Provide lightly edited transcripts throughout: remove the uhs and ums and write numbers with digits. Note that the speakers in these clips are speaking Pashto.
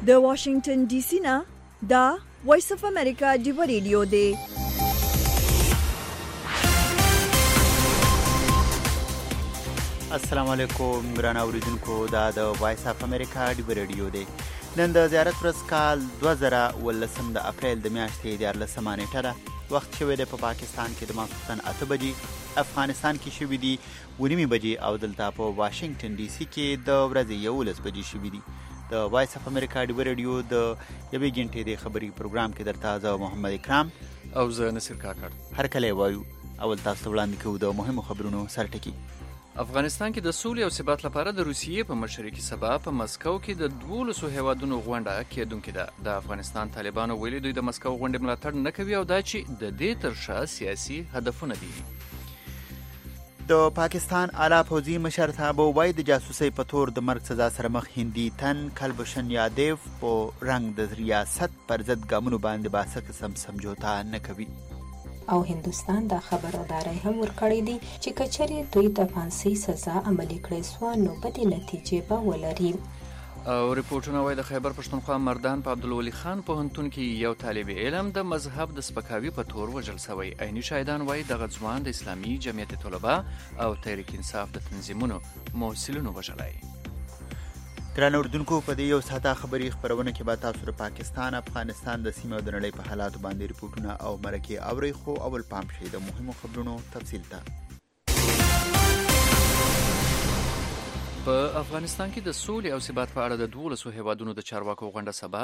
د واشنگټن ډي سي نه دا وایس اف امریکا ډیو ریډیو دی. السلام علیکم ګران اوریدونکو، دا د وایس اف امریکا ډیو ریډیو دی. نن د زیارت ورځ کال 2019 د اپریل د میاشتې 14 نیټه ده. وخت شوی دی په پاکستان کې د ماسپښین 8 بجې، افغانستان کې شوي دي 9 بجې او دلته په واشنگټن ډي سي کې د ورځې 11 بجې شوي دي. د وایس اف امریکا ډیو ریډیو د یوې غنټې د خبري پروګرام کې درته زه محمد اکرام او زه نصیر کاکړ هر کله وایو. اول تاسو وړاندې کوو د مهمو خبرونو سرټکی. افغانستان کې د سولې او ثبات لپاره د روسیې په مشرۍ کې سبا په مسکو کې د 12 هیوادونو غونډه کېدونکې ده. د افغانستان طالبانو ویلي دوی د مسکو غونډې ملاتړ نه کوي او دا چې د دې تر شا سیاسي هدفونه دي. د پاکستان اعلی پوځي مشر تابو وای د جاسوسۍ په تور د مرګ سزا سره مخ هندي تن کلبشن یادیو په رنګ د ریاست پر ضد ګامونو باندې باسه قسم سمجوتا نه کوي. او هندوستان دا خبرداري هم ورکړې دي چې کچري دوی د فانسي سزا عملي کړې سو نو بدې نتیجې به ولري. او ریپورتونه وايي د خیبر پښتونخوا مردان په عبدالولي خان پوهنتون کې یو طالب علم د مذهب د سپکاوي په تور وژل شوی. عیني شاهدان وايي دغه ځوان د اسلامي جمعیت طلبه او تحریک انصاف د تنظیمونو محصلینو وژلی. ګران اردوونکو، په دې یو ساده خبري خبرونه کې به تاسو د پاکستان، افغانستان د سیمې او د نړۍ په حالاتو باندې ریپورتونه او مرکې اورئ. خو اول پام شئ د مهمو خبرونو تفصیل ته. په افغانستان کې د سولې او ثبات په اړه د 12 هیوادونو د چارواکو غونډه سبا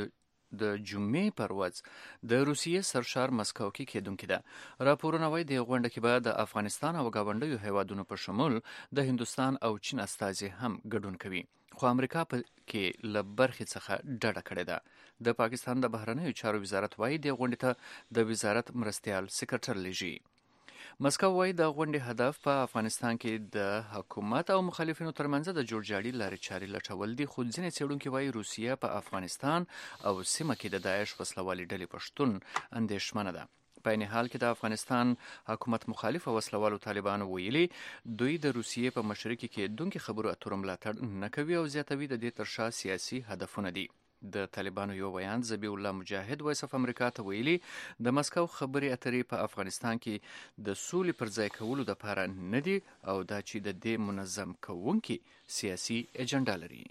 د جمعې پر ورځ د روسیې سرشار مسکو کې کېدونکې ده. راپورونه وايي د غونډه کې به د افغانستان او ګاونډیو هیوادونو په شمول د هندوستان او چین استازي هم ګډون کوي. خو امریکا کې له برخې څخه ډډه کړې ده. د پاکستان د بهرنیو چارو وزارت وايي د غونډې ته د وزارت مرستیال سکرټر لېږي. مسکو وايي د غونډې هدف په افغانستان کې د حکومت او مخالفینو ترمنځ د جوړجاړي لارې چارې لټول دي. خو ځینې څېړونکي وايي روسیه په افغانستان او سیمه کې د داعش وسلوالې ډلې په شتون اندېښمنه ده. په عین حال کې د افغانستان حکومت مخالف او وسلوالو طالبانو ویلي دوی د روسیې په مشرۍ کې کېدونکې خبرو اترو ملاتړ نه کوي او زیاتوي د دې تر شا سیاسي هدفونه دي. د طالبانو یو بیان ذبیح الله مجاهد وایس اف امریکا ته ویلي د مسکو خبرې اترې په افغانستان کې د سولې پر ځای کولو لپاره نه دي او دا چې د دې منظم کوونکي سیاسي اجنډا لري.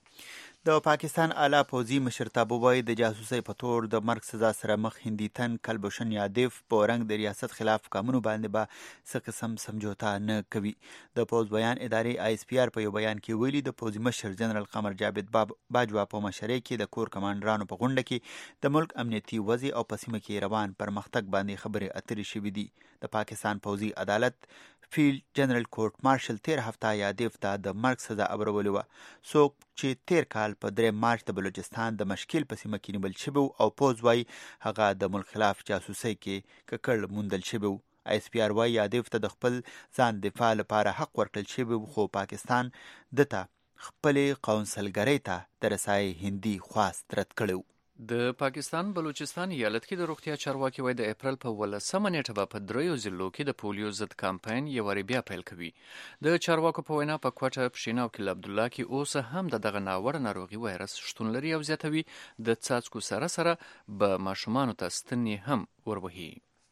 د پاکستان اعلی پوځي مشر تابو وای د جاسوسۍ په تور د مرګ سزا سره مخ هندي تن کلبشن یادیو په رنګ د ریاست خلاف قانونو باندې به څه قسم سمجوتا نه کوي. د پوز بیان ادارې آی اس پی آر په یو بیان کې ویلي د پوځي مشر جنرال قمر جاوید باجوا په مشرۍ کې د کور کمانډرانو په غونډه کې د ملک امنیتي وضع او په سیمه کې روان پرمختګ باندې خبرې اترې شوې دي. د پاکستان پوځي عدالت فیلډ جنرال کورټ مارشل 13 هفته یادیو ته د مرګ سزا ابرولې وه. څوک چې 13 کال په 3 مارچ د بلوچستان د مشکل په سیمه کې نیول شوی او پوز وای هغه د ملک خلاف جاسوسۍ کې ککړ موندل شوی. آی اس پی آر وای یادیو ته د خپل ځان دفاع لپاره حق ورکړل شوی خو پاکستان دته خپل قونسلګرۍ ته د رسای هندي خواست رد کړو. د پاکستان بلوچستان ایالت کې د روغتیا چارواکي وایي د اپریل په 18 نیټه به په 3 ضلعو کې د پولیو ضد کمپاین یو واری بیا پیل کوي. د چارواکو په وینا په کوټه، پښین او کلي عبدالله کې اوس هم دغه ناوړه ناروغي وایرس شتون لري او زیاتوي د څاڅکو سره به ماشومانو ته ستنې هم وروهي.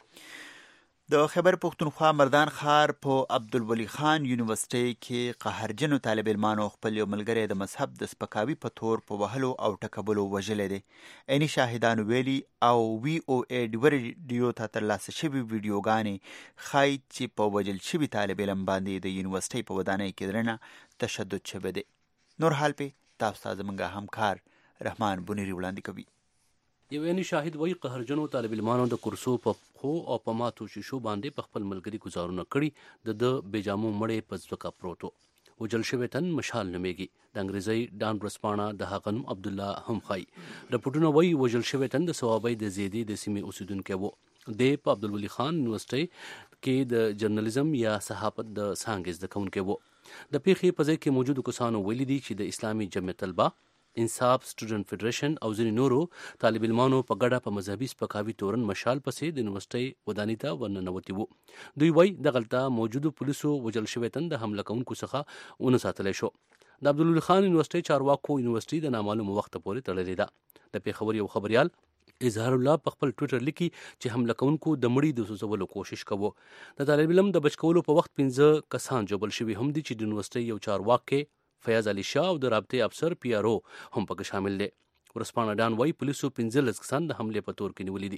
د خیبر پښتونخوا مردان ښار په عبدالولي خان یونیورسيټي کې قهرجنو طالب علمانو خپل یو ملګری د مذهب د سپکاوي په تور په وهلو او ټکبلو وژلی دی. عیني شاهدانو ویلي او وی او ای ډیو ریډیو ته ترلاسه شوي ویډیوګانې ښایي چې په وژل شوي طالب علم باندې د یونیورسيټي په ودانۍ کې درنه تشدد شوی دی. نور حال په تاسو ته زموږ همکار رحمان بنيري وړاندې کوي. یو عیني شاهد وایي قهرجنو طالب علمانو د کورسو په خو او په ماتو شیشو باندې په خپل ملګري گزارونه کړي. د بېجامو مړی په ځمکه پروت و. وژل شوی تن مشال نومیږي. د انګریزي ډان ورځپاڼه د هغه نوم عبدالله هم ښایي. رپورټونه وایي وژل شوی تن د صوابۍ د زیدې د سیمې اوسیدونکی و. د په عبدالولي خان یونیورسيټي کې د جرنالیزم یا صحافت د څانګې زده کوونکی و. د پیښې په ځای کې موجودو کسانو ویلي دي چې د اسلامي جمعیت طلبه، انصاف سټوډنټ فدریشن او ځینې نورو طالب علمانو په ګډه په مذهبي سپکاوي تورن مشال پسې د یونیورسيټي ودانۍ ته ورننوتي وو. دوی وایي دغلته موجودو پولیسو وژل شوی تن د حمله کوونکو څخه ونه ساتلی شو. د عبدالولي خان یونیورسټۍ چارواکو یونیورسټۍ د نامعلوم وخت پورې تړلې ده. د پېښور یو خبریال اظهار الله په خپل ټویټر لیکي چې حمله کوونکو د مړي د سوځولو کوشش کوو. د طالب علم د بچ کولو په وخت 15 کسان ژوبل شوي هم دي چې د یونیورسټۍ یو چارواکي فیاض علي شاه او د رابطې افسر پی آر او هم پکې شامل دي. ورسپانه ډان وایي پولیسو 15 کسان د حملې په تور کې نیولي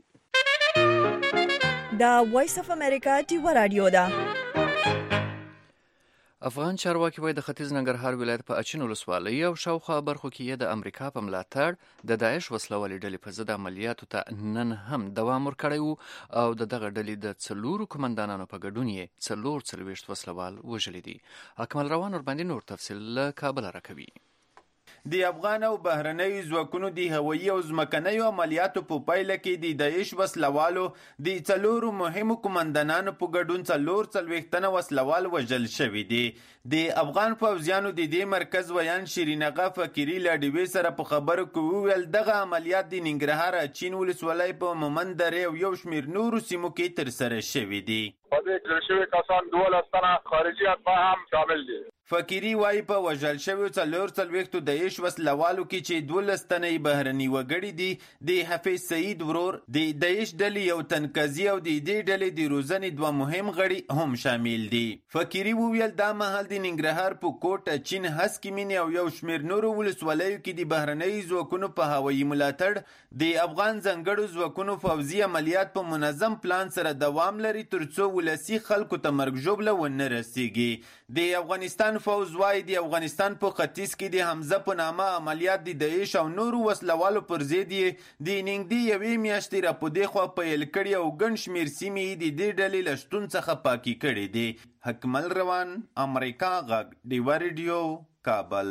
دي. دا وایس اف امریکا ټیوا رادیو ده. افغان چارواکي وایي د ختیځ ننګرهار ولایت په اچین ولسوالۍ او شاوخوا برخو کې د امریکا په ملاتړ د داعش وسلوالې ډلې په ضد عملیاتو ته نن هم دوام ورکړی و او د دغه ډلې د 4 کمانډانانو په ګډون یې 44 وسلوال وژلي دي. اکمل روان ورباندې نور تفصیل له کابل راکوي. د افغان او بهرنیو ځواکونو د هوایي او ځمکنیو عملیاتو په پایله کې د داعش وسلوالو د 4 مهمو کمانډانانو په ګډون 44 تنه وسلوال وژل شوي دي. د افغان پوځیانو د دې مرکز ویان شیرین اغا فقیری له ډیوې سره په خبرو کې وویل دغه عملیات د ننګرهار اچین ولسوالۍ په مومند درې او یو شمېر نورو سیمو کې ترسره شوي دي. په دې کې شوي کسان 12 تنه خارجي اتباع هم شامل دي. فقیری وایي په وژل شویو 44 داعش وسلوالو کې چې 12 تنه بهرني وګړي دي د حفیظ سعید ورور د داعش ډلې یو تنکزي او د دې ډلې د روزنې 2 مهم غړي هم شامل دي. فقیری وویل دا مهال د ننګرهار په کوټ چین هسکمین او یو شمېر نورو ولسوالیو کې د بهرنۍ ځواکونو په هوایي ملاتړ د افغان ځانګړو ځواکونو فوځي عملیات په منظم پلان سره دوام لري ترڅو ولسي خلکو ته مرګ ژوبله ونه رسیږي. د افغانستان فوز وايي د افغانستان په ختیځ کې د حمزه په نامه عملیات د داعش او نورو وسلوالو پر ضد د نږدې یوې میاشتې راپدې خوا پیل کړي او ګڼ شمېر سیمې د دې ډلې له شتون څخه پاکي کړي دي. حکمل روان امریکا غږ ډیوا ریډیو کابل.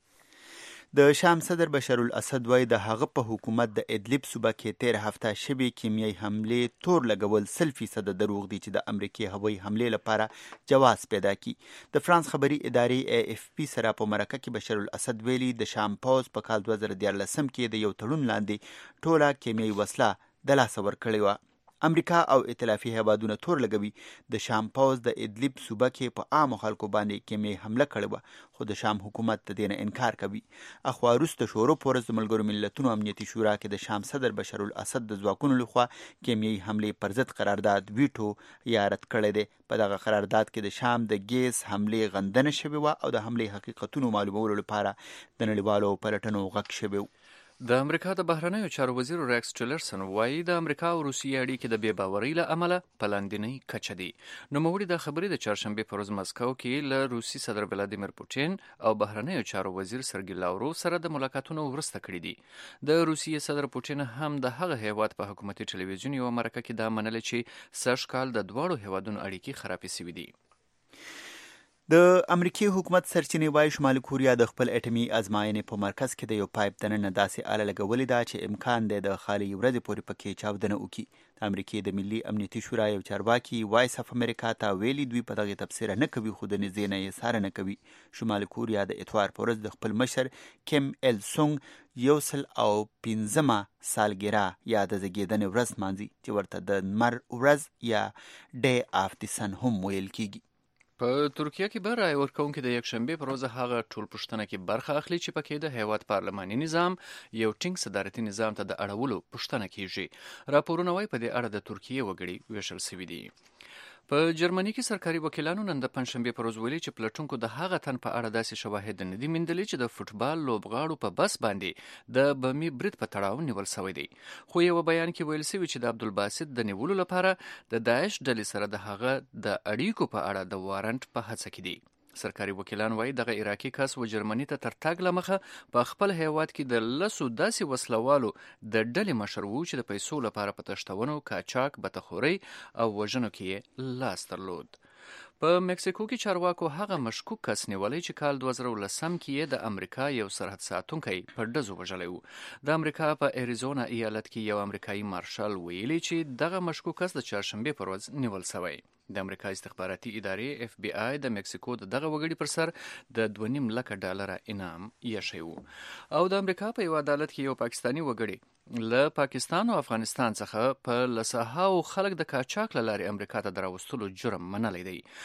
د شام صدر بشار الاسد وایي د هغه په حکومت د ادلب صوبه کې 13 هفته شوي کیمیاوي حملې تور لګول 100% دروغ دي چې د امریکای هوایي حملې لپاره جواز پیدا کی. د فرانس خبري ادارې AFP سره په مرکه کې بشار الاسد ویلي د شام پوز په کال 2014 کې د یو تړون لاندې ټوله کیمیاوي وسله د لاسه ورکړې وه. امریکا او ائتلافي هیوادونه تور لګوي د شام پوز د ادلب صوبه کې په عام خلکو باندې کیمیاوي حمله کړې وه خو د شام حکومت د دې نه انکار کوي. اخوا وروسته شورو په ورځ د ملګرو ملتونو امنیتي شورا کې د شام صدر بشار الاسد د ځواکونو لخوا کیمیاوي حملې پر ضد قرارداد ویټو یا رد کړی دی. په دغه قرارداد کې د شام د ګیس حملې غندنه شوې وه او د حملې حقیقتونو معلومولو لپاره د نړیوالو پلټنو غږ شوی و. د امریکا د بهرنیو چارو وزیر ریکس ټیلرسن وایي د امریکا او روسیې اړیکې د بې باورۍ له امله په لاندنۍ کچه دي. نوموړي دا خبرې د چهارشنبې په ورځ مسکو کې له روسي صدر ولادیمیر پوټین او بهرنیو چارو وزیر سرګي لاوروف سره د ملاقاتونو وروسته کړي دي. د روسیې صدر پوټین هم د هغه هیواد په حکومتي ټلویزیون یوه مرکه کې دا منلې چې سږ کال د دواړو هیوادونو اړیکې خرابې شوي دي. د امریکای حکومت سرچینې وایي شمالي کوریا د خپل اټومي ازمایښتې په مرکز کې د یو پایپ دننه داسې آله لګولې ده چې امکان دی د خالي ورځې پورې پکې چاودنه وکړي. د امریکای د ملي امنیتي شورا یو چارواکي وایس اف امریکا ته ویلي دوی په دغه تبصره نه کوي خو د نږدې نه یې څارنه کوي. شمالي کوریا د اتوار په ورځ د خپل مشر کیم ایل سونګ 115 سالګرا یا د زیږیدنې ورځ مانځي چې ورته د لمر ورځ یا ډے آف د سن هم ویل کیږي. په ترکیه کې به رای ورکوونکي د یکشنبې پر ورځ هغه ټول پوښتنه کې برخه اخلي چې پکې د هیواد پارلماني نظام یو ټینګ صدارتي نظام ته د اړولو پوښتنه کیږي. راپورونه وایي په دې اړه د ترکیه وګړي ویشل شوي دي. په جرمني کې سرکاري وکیلانو نن د پنځشنبې پر ورځ ویلي چې پلټونکو د هغه تن په اړه داسې شواهد نه دي موندلي چې د فوټبال لوبغاړو په بس باندې د بمي برید په تړاو نیول شوی دی. خو یو بیان کې ویل شوی چې د عبدالباسط د نیولو لپاره د داعش ډلې سره د هغه د اړیکو په اړه د وارنټ په هڅه کې دي. سرکاري وکیلان وایي دغه عراقي کس و جرمني ته تر تګ له مخه په خپل هیواد کې د 10 داسې وسلوالو د ډلې مشر و چې د پیسو لپاره په تشتونو، کاچاک، بتخوري او وژنو کې لاس درلود. په مکسیکو کې چارواکو هغه مشکوک کس نیولی چې کال 2010 کې د امریکا یو سرحد ساتونکی په ډزو وژلی و. د امریکا په اریزونا ایالت کې یو امریکایي مارشال ویلي چې دغه مشکوک کس د چهارشنبې پر ورځ نیول شوی. د امریکا استخباراتي ادارې FBI د مکسیکو د دغه وګړي پر سر د 2.5 لک ډالر انعام یې شوی و. او د امریکا په یو عدالت کې یو پاکستاني وګړي له پاکستان او افغانستان څخه په لسهاو خلک د کاچاک له لارې امریکا ته دراوستلو جرم منلی دی.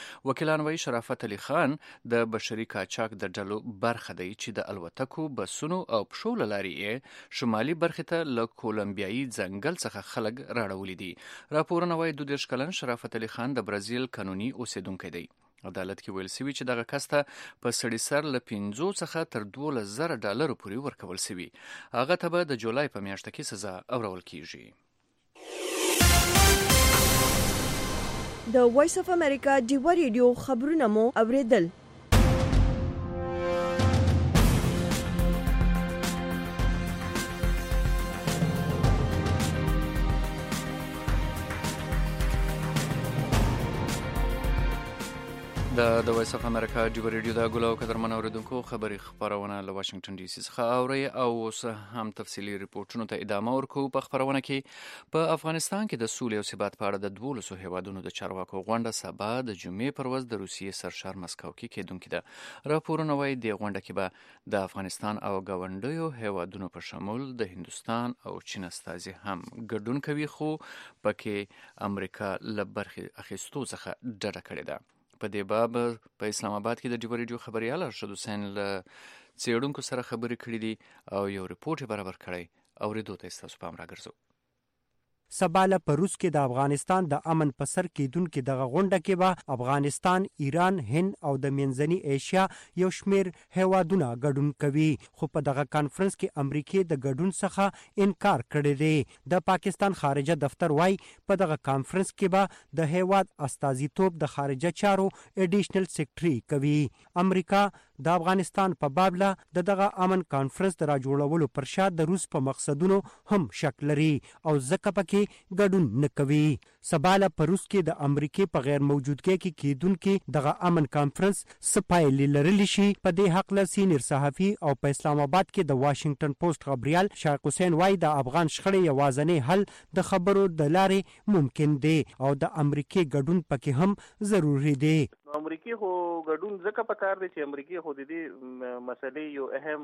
وکیلان وایي شرافت علي خان د بشري قاچاق د ډلو برخه دی چې د الوتکو بسونو او پښو له لارې یې شمالي برخې ته له کولمبیایي ځنګل څخه خلک راړولي دي. راپورونه وایي 32 کلن شرافت علي خان د برازیل قانوني اوسیدونکی دی. عدالت کې ویل سوي چې دغه کس ته په سړي سر له 5 څخه تر $12,000 پورې ورکول سوي. هغه ته به د جولای په میاشت کې سزا اورول کیږي. د وایس اف امریکا ډیوا ریډیو خبرونه مو اوریدل. د وایس اف امریکا ډیوا ریډیو د ګلو قدرمن اوریدونکو خبري خبرونه له واشنگټن ډي سي څخه اوري او اوس هم تفصيلي ریپورتونو ته ادامه ورکو. په خبرونه کې په افغانستان کې د سولې او ثبات په اړه د 12 هیوادونو د چارواکو غونډه سبا د جمعې پر ورځ د روسیې سرشار مسکو کې کېدونکې ده. راپورونه وايي د غونډه کې به د افغانستان او ګاونډیو هیوادونو په شمول د هندستان او چین استازي هم ګډون کوي، خو پکې امریکا له برخې اخیستو څخه ډډه کړې ده. په دې باب په اسلام آباد کې د ډیوا ریډیو خبريال ارشد حسین له څېړونکو سره خبرې کړې دي او یو ریپورت برابر کړی او ریدو ته تاسو پام راګرځو. سباله په روس کې د افغانستان د امن په سر کېدونکې دغه غونډه کې به افغانستان، ایران، هند او د منځني ایشیا یو شمیر هیوادونه ګډون کوي، خو په دغه کانفرنس کې امریکې د ګډون څخه انکار کړی دی. د پاکستان خارجه دفتر وايي په دغه کانفرنس کې به د هیواد استازیتوب د خارجه چارو اډیشنل سیکرټري کوي. امریکا د افغانستان په باب له دغه امن کانفرنس د راجوړولو پر شا د روس په مقصدونو هم شک لري او ځکه پکې ګډون نه کوي. سباله په روس کې د امریکې په غیر موجودګۍ کې کېدونکې دغه امن کانفرنس څه پایلې لرلی شي. په دې هکله سینیر صحافي او په اسلام آباد کې د واشنگټن پوسټ خبريال شایق حسین وايي د افغان شخړې یوازینی حل د خبرو د لارې ممکن دی او د امریکې ګډون پکې هم ضروري دی. امریکای خو ګډون ځکه پکار دی چې امریکای خو د دې مسلې یو اهم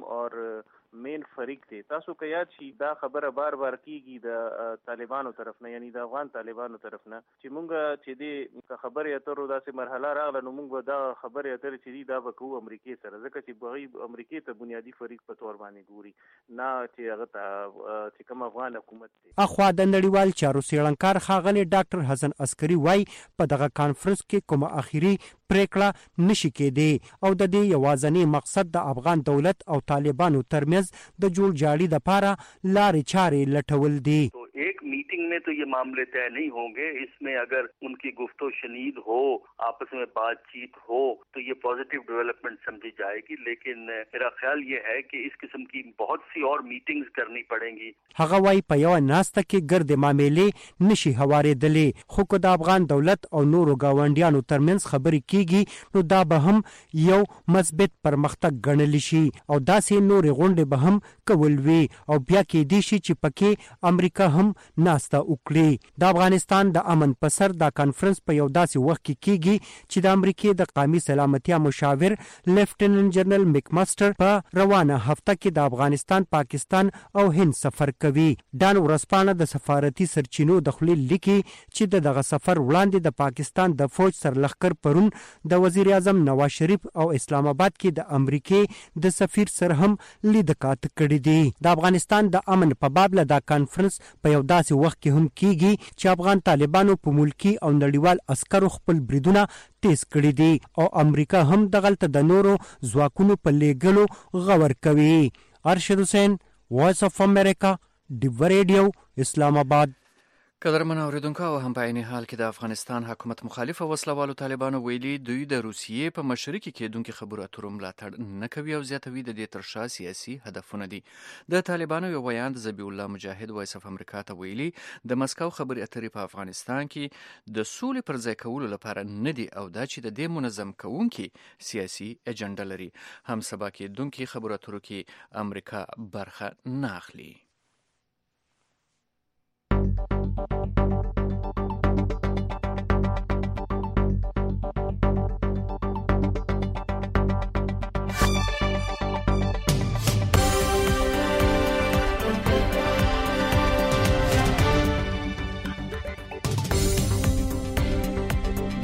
او مین فریق دی. تاسو که یاد شي دا خبره بار بار کیږي د طالبانو طرف نه، یعنی د افغان طالبانو طرف نه، چې مونږ چې دې خبرې اترو داسې مرحله راغله نو مونږ به دا خبرې اترې چې دي دا به کوو امریکای سره، ځکه چې بغي امریکای ته بنیادی فریق په تور باندې ګوري، نه چې هغه ته چې کوم افغان حکومت دی. اخوا د نړیوال چارو څېړنکار ښاغلی ډاکټر حسن عسکري وايي په دغه کانفرنس کې کومه اخیری پریکړه نشي کېدی او د دې یوازینی مقصد د افغان دولت او طالبانو ترمنځ د جوړ جاړي لپاره لارې چارې لټول دي. एक मीटिंग में तो ये मामले तय नहीं होंगे, इसमें अगर उनकी गुफ्तो शनीद हो, आपस में बातचीत हो तो ये पॉजिटिव डेवलपमेंट समझी जाएगी, लेकिन मेरा ख्याल ये है कि इस किस्म की बहुत सी और मीटिंग्स करनी पड़ेंगी. هغه وايي په یو ناسته کې ګرد معاملې نشي هوارېدلې، خو که د افغان دولت او نورو گاونډیانو ترمنځ خبرې کیږي نو دا به هم یو مثبت پرمختګ ګڼل شي او داسې نورې غونډې به هم کول وي او بیا کېدی شي چې پکې امریکا هم ناسته وکړي. د افغانستان د امن په سر دا کانفرنس په یو داسې وخت کې کیږي چې د امریکې د قومي سلامتیا مشاور لیفټیننټ جنرال میکماستر په روانه هفته کې د افغانستان، پاکستان او هند سفر کوي. ډان ورځپاڼه د سفارتي سرچینو د خلیل لیکي چې دغه سفر وړاندې د پاکستان د فوج سرلښکر پرون د وزیر اعظم نواز شریف او اسلام آباد کې د امریکې د سفیر سره هم لیدکات کړي دي. د افغانستان د امن په باب له دا کانفرنس په یو داسې وخت کې هم کیږي چې افغان طالبانو په ملکی او نړیوال عسکرو خپل بریدونه تیز کړي دي او امریکا هم دغلته د نورو ځواکونو په لیږلو غور کوي. ارشد حسین، وایس اف امریکا، ډیوا ریډیو، اسلام آباد. قدرمن اوریدونکو او هم په عین حال کې د افغانستان حکومت مخالف وسلوالو طالبانو ویلي دوی د روسیې په مشرۍ کې کېدونکې خبرو اترو ملاتړ نه کوي او زیاتوي د دې تر شا سیاسي هدفونه دي. د طالبانو یو بیان د ذبیح الله مجاهد وایس اف امریکا ته ویلي د مسکو خبرې اترې په افغانستان کې د سولې پر ځای کولو لپاره نه دي او دا چې د دې منظم کوونکي سیاسي اجنډا لري. هم سبا کېدونکې خبرو اترو کې امریکا برخه نه اخلي.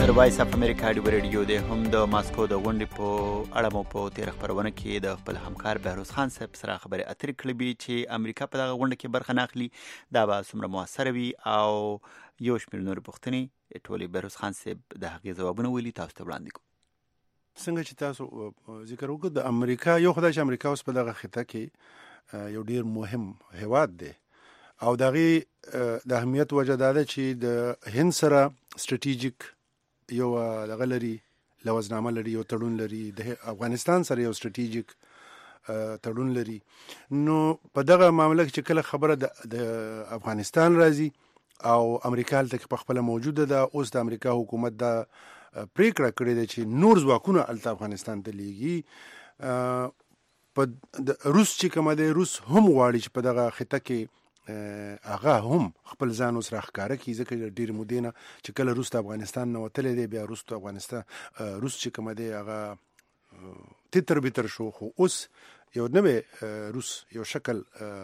د وایس اف امریکا ډیو ریډیو د هم د ماسکو د غونډې په اړه مو په تیر خبرونه کې د خپل همکار بهروز خان صاحب سره خبرې اترې کړې چې امریکا په دغه غونډه کې برخه نه اخلي دا به څومره موثره وي او یو شمېر نورې پوښتنې ټولې بهروز خان صاحب د هغې ځوابونه ویلي تاسو ته وړاندې کوو. څنګه چې تاسو ذکر وکړ د امریکا یو خدای چې امریکا اوس په دغه خطه کې یو ډیر مهم هیواد دی او دغه د اهمیت وجه دا ده چې د هند سره سټریټیجیک یو دغه لري لوزنامه لري یو تړون لري د افغانستان سره یو سټریټیجیک تړون لري. نو په دغه معاملې کې چې کله خبره د افغانستان راځي او امریکا هلته په خپله موجوده ده اوس د امریکا حکومت دا پریکړه کړې ده چې نور ځواکونه هلته افغانستان ته لیږي. په روس چې کومه دی روس هم غواړي چې په دغه خطه کې هغه هم خپل ځان اوس راښکاره کړي ځکه ډېرې مودې نه چې کله روس د افغانستان نه وتلی دی بیا روس چې کومه دی هغه تتر بتر شو خو اوس یو نوی روس یو شکل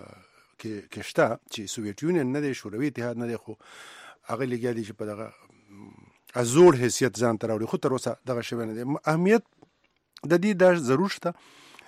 کې شته چې سوویت یونین نه دی شوروي اتحاد نه دی خو هغه لګیا دی چې په دغه ازوړ حیثیت ځان ته راوړي خو تر اوسه دغه شوی نه دی. اهمیت د دې دا ضرور شته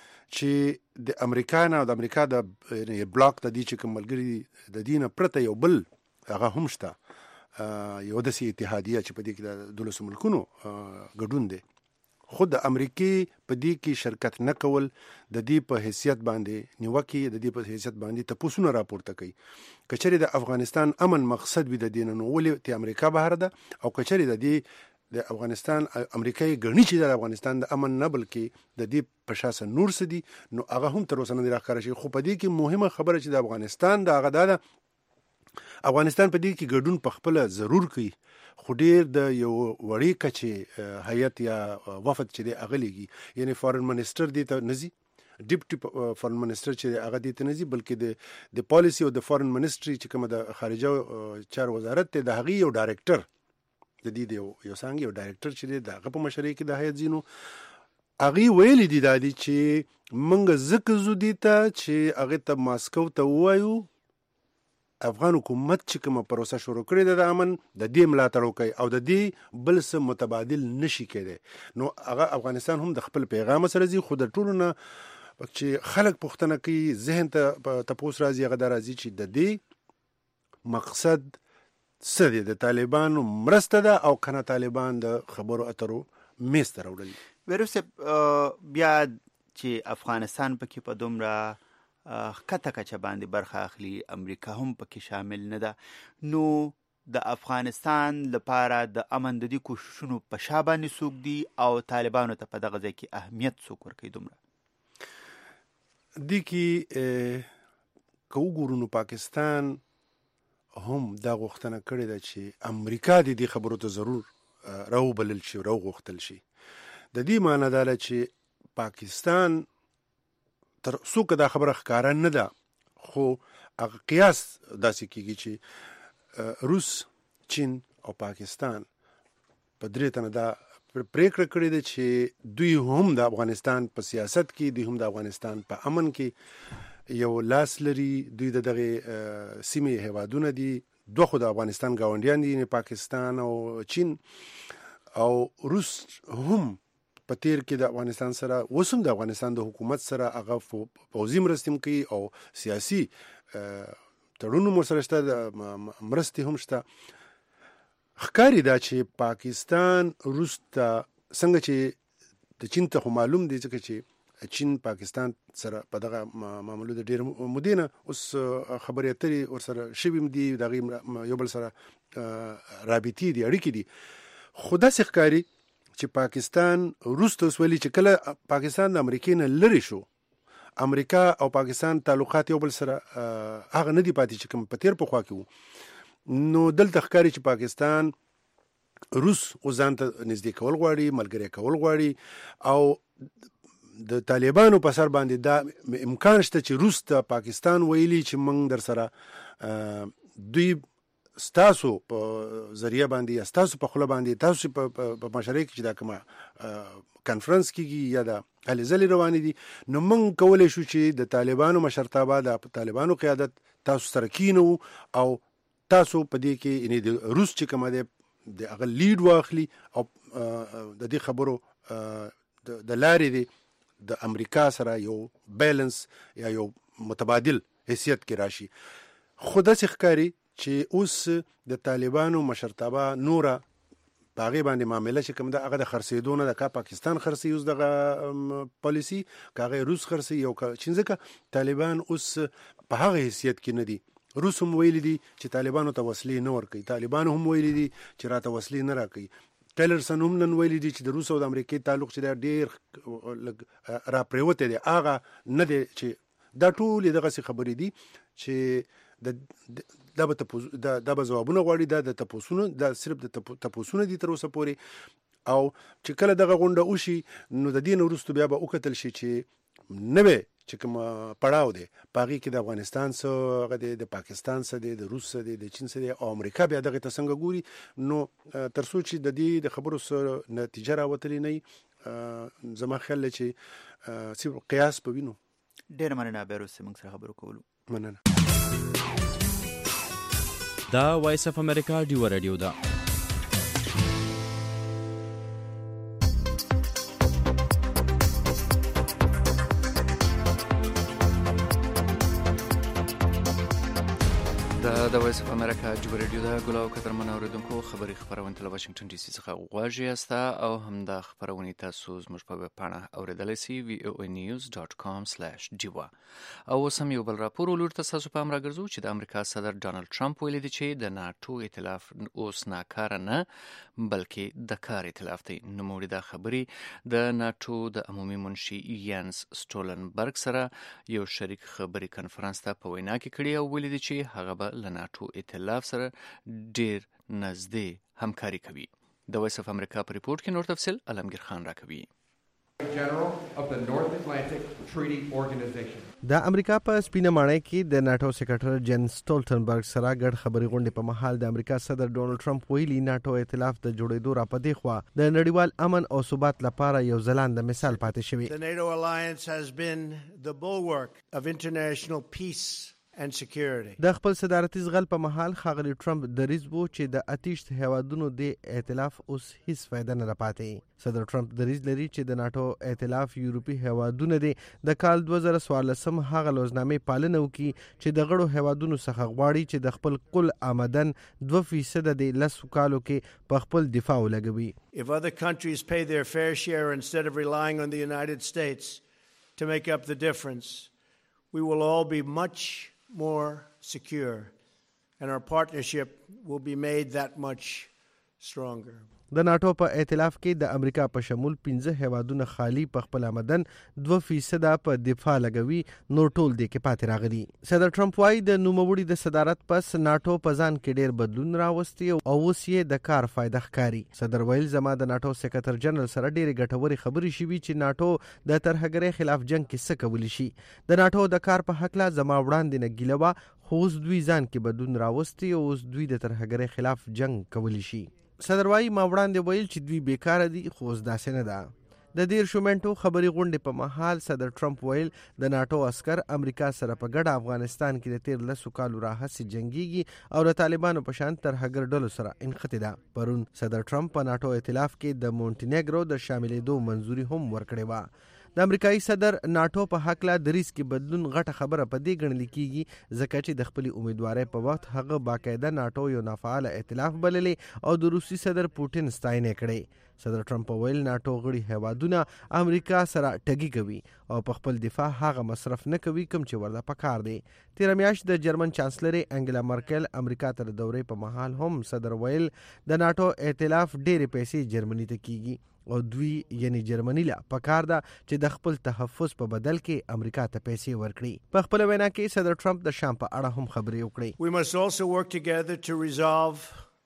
چې د امریکا نه او د امریکا د بلاک د دې چې کوم ملګري د دې نه پرته یو بل هغه هم شته یو داسې اتحادیه چې په دې کې د 12 ملکونو ګډون دی خو د امریکې په دې کې شرکت نه کول د دې په حیثیت باندې نیوکې د دې په حیثیت باندې تپوسونه راپورته کوي. کچري د افغانستان امن مقصد وي د دین نو ولې ته امریکا بهر ده او کچري د دې د افغانستان امریکایي ګڼي چې د افغانستان د امن نه بلکې د دې په شاسه نور څه دي نو هغه هم تر اوسه نه راښکاره شي. خو په دې کې مهمه خبره چې د افغانستان د هغه ده افغانستان په دې کې ګډون په خپله ضرور کوي خو ډېر د یو وړې کچې هیئت یا وفد چې دی هغه لیږي یعنی فارن منسټر دې ته نه ځي ډیپټي فارن منسټر چې هغه دې ته نه ځي بلکې د پالیسي او د فارن منسټري چې کومه د خارجه چارو وزارت دی د هغې یو ډایرکټر د دې یو څنګه یو ډایرکټر چې دی دغه په مشرۍ کې د هیئت ځینو هغې ویلي دي دا دي چې موږ ځکه ځو دې ته چې هغې ته ماسکو ته ووایو افغان حکومت چې کومه پروسه شروع کړې ده د امن د دې ملاتړ وکړي او د دې بل څه متبادل نشي کېدی. نو هغه افغانستان هم د خپل پیغام سره ځي خو د ټولو نه چې خلک پوښتنه کوي ذهن ته تپوس راځي هغه دا راځي چې د دې مقصد څه دی د طالبانو مرسته ده او کنه طالبان د خبرو اترو میز ته راوړل. بهروز بیا چې افغانستان پکې په دومره ښکته کچه باندې برخه اخلي امریکا هم پکې شامل نه ده نو د افغانستان لپاره د امن د دې کوششونو په شا باندې څوک دي او طالبانو ته په دغه ځای کې اهمیت څوک ورکوي دومره دې کې که وګورو نو پاکستان هم دا غوښتنه کړې ده چې امریکا دې خبرو ته ضرور راوبلل شي راوغوښتل شي. د دې معنی دا ده چې پاکستان تر څو دا خبره ښکاره نه ده خو هغه قیاس داسې کېږي چې روس چین او پاکستان په درې تنه دا پریکړه کړې ده چې دوی هم د افغانستان په سیاست کې دوی هم د افغانستان په امن کې یو لاس لري. دوی دغه سیمې هیوادونه دي دوه خو د افغانستان ګاونډیان دي پاکستان او چین او روس هم په تیر کې د افغانستان سره وسم د افغانستان د حکومت سره هغه پوځي مرستې کوي او سیاسي تړونونه مو سره شته مرستې هم شته. ښکاري دا چې پاکستان روس ته څنګه چې د چین ته معلوم دی ځکه چې چین پاکستان سره په دغه معاملو د ډېر مودې نه اوس خبرې اترې ورسره شوي دي دغې یو بل سره رابطې دي اړیکې دي خو داسې ښکاري چې پاکستان روس ته ویلي چې کله پاکستان د امریکې نه لرې شو امریکا او پاکستان تعلقات یو بل سره هغه نه دي پاتې چې کوم په تیر پخوا کې وو نو دلته ښکاري چې پاکستان روس ځان ته نږدې کول غواړي ملګری کول غواړي او د طالبانو په سر باندې دا امکان شته چې روس ته پاکستان ویلي چې موږ در سره دوی ستاسو په ذریعہ باندې یا ستاسو په خوله باندې تاسو په مشرۍ کې چې دا کومه کانفرنس کېږي یا د هلې ځلې روانې دي نو موږ کولی شو چې د طالبانو مشرتابه د طالبانو قیادت تاسو سره کینو او تاسو په دې کې یعنې د روس چې کومه دی د هغه لیډ واخلي او د دې خبرو د لارې دی د امریکا سره یو بیلنس یا یو متبادل حیثیت کې راشي. خو داسې ښکاري چې اوس د طالبانو مشرتابه نوره په هغې باندې معامله چې کوم ده هغه د خرڅېدو نه ده، که پاکستان خرڅوي اوس دغه پالیسي، که هغه روس خرڅوي او که چین، ځکه طالبان اوس په هغه حیثیت کې نه دي. روس هم ویلي دي چې طالبانو ته وسلې نه ورکوي، طالبانو هم ویلي دي چې راته وسلې نه راکوي. ټیلرسن هم نن ویلي دي چې د روس او د امریکې تعلق چې دی ډېر راپرېوتی دی، هغه نه دی چې دا ټولې دغسې خبرې دي چې دا به ځوابونه غواړي، دا د تپوسونو، دا صرف د تپوسونه دي تر اوسه پورې. او چې کله دغه غونډه وشي نو د دې نه وروسته بیا به وکتل شي چې نوی چې کوم پړاو دی په هغې کې د افغانستان څه هغه دی، د پاکستان څه دی، د روس څه دی، د چین څه دی، او امریکا بیا دغې ته څنګه ګوري. نو تر څو چې د دې د خبرو څه نتیجه راوتلې نه وي، زما خیال دی چې صرف قیاس به وینو. ډېره مننه بیروس موږ سره خبرو کولو. مننه. دا وایس اف امریکا ډیو رادیو ده. د وایس اف امریکا ډیو رادیو ده. ګل او قدرمن اوریدونکو، خبري خبرونه له واشنگټن ډي سي څخه غواړي یاستا او همدا خبرونه تاسو زموږ په ویب پاڼه اوریدلای شئ voanews.com/diva. او سم یو بل راپور ولور تاسو په امر راګرځو چې د امریکا صدر ډانلډ ټرمپ ویلي دی چې د ناتو ائتلاف اوس ناکاره نه بلکې د کار ائتلاف دی. نوموړي دا خبري د ناتو د عمومي منشي یانس سټولنبرګ سره یو شریک خبري کنفرانس ته په وینا کې کړی او ویلي دی چې هغه به له ناتو ائتلاف سره ډیر نږدې همکاري کوي. د وایس اف امریکا په ریپورت کې نور تفصیل علمگیر خان راکوي. د امریکا په سپینه ماڼۍ کې د ناتو سیکرټر جن سټولټنبرګ سره ګډ خبري غونډې په مهال د امریکا صدر ډونالد ټرمپ ویلي ناتو ائتلاف د جوړېدو راپدې خوا د نړیوال امن او ثبات لپاره یو ځلانده مثال پاتې شوی. The NATO alliance has been the bulwark of international peace and security. د خپل صدارتي زغل په محل ښاغلي ټرمپ دریځ وو چې د اتیشت هیوادونو د ائتلاف اوس هیڅ فایده نه پاتې. صدر ټرمپ دریځ لري چې د ناتو ائتلاف یورپی هیوادونه دي د کال 2014 هغه لوزنامې پالنه وکړي چې د غړو هیوادونو څخه غواړي چې د خپل کل آمدن 2% د 10 کالو کې په خپل دفاع ولګوي. If other countries pay their fair share instead of relying on the United States to make up the difference, we will all be much more secure and our partnership will be made that much stronger. د ناتو په ائتلاف کې د امریکا په شمول 15 هیوادونه خالی په خپل آمدن 2% په دفاع لګوي، نو ټول دې کې پاتې راغلي. صدر ټرمپ وايي د نوموړي د صدارت پس ناتو په ځان کې ډېر بدلون راوستي او اوس یې د کار فایده ښکاري. صدر ویل زما د ناتو سیکرټر جنرال سره ډېرې ګټورې خبرې شوي چې ناتو د ترهګرۍ خلاف جنگ کې څه کولی شي. د ناتو د کار په هکله زما وړاندې نه ګیله وه، خو اوس دوی ځان کې بدلون راوستي او اوس دوی د ترهګرۍ خلاف جنگ کولی شي. صدر وايي ما وړاندې ویل چې دوی بیکاره دي، خو اوس داسې نه ده. د 13 منټو خبري غونډې په مهال صدر ټرمپ ویل د ناتو عسكر امریکا سره په ګډه افغانستان کې د 13 کالو راهیسې جنگيږي او د طالبانو په شان ترهګر ډلو سره انخته ده. پرون صدر ټرمپ په ناتو ائتلاف کې د مونټینیګرو د شاملېدو منځوري هم ورکړې وه. د امریکایي صدر ناتو په حق لا دریس کې بدلون غټه خبره په دې ګڼل کیږي ځکه چې د خپل امیدوارۍ په وخت هغه باقاعده ناتو یو نافعال ائتلاف بللې او د روسي صدر پوټین ستاینه کړې. صدر ټرمپ ویل ناتو غړي هیوادونه امریکا سره ټګي کوي او په خپل دفاع هغه مصرف نه کوي کوم چې ورته پکار دی. تیر میاشت د جرمن چانسلر انګلا مرکل امریکا ته د دورې په محل هم صدر ویل د ناتو ائتلاف ډېرې پیسې جرمني ته کیږي او دوی یعنی جرمني لا پکار ده چې د خپل تحفظ په بدل کې امریکا ته پیسې ورکړي. په خپل وینا کې صدر ټرمپ د شام په اړه هم خبرې وکړې. We must also work together to resolve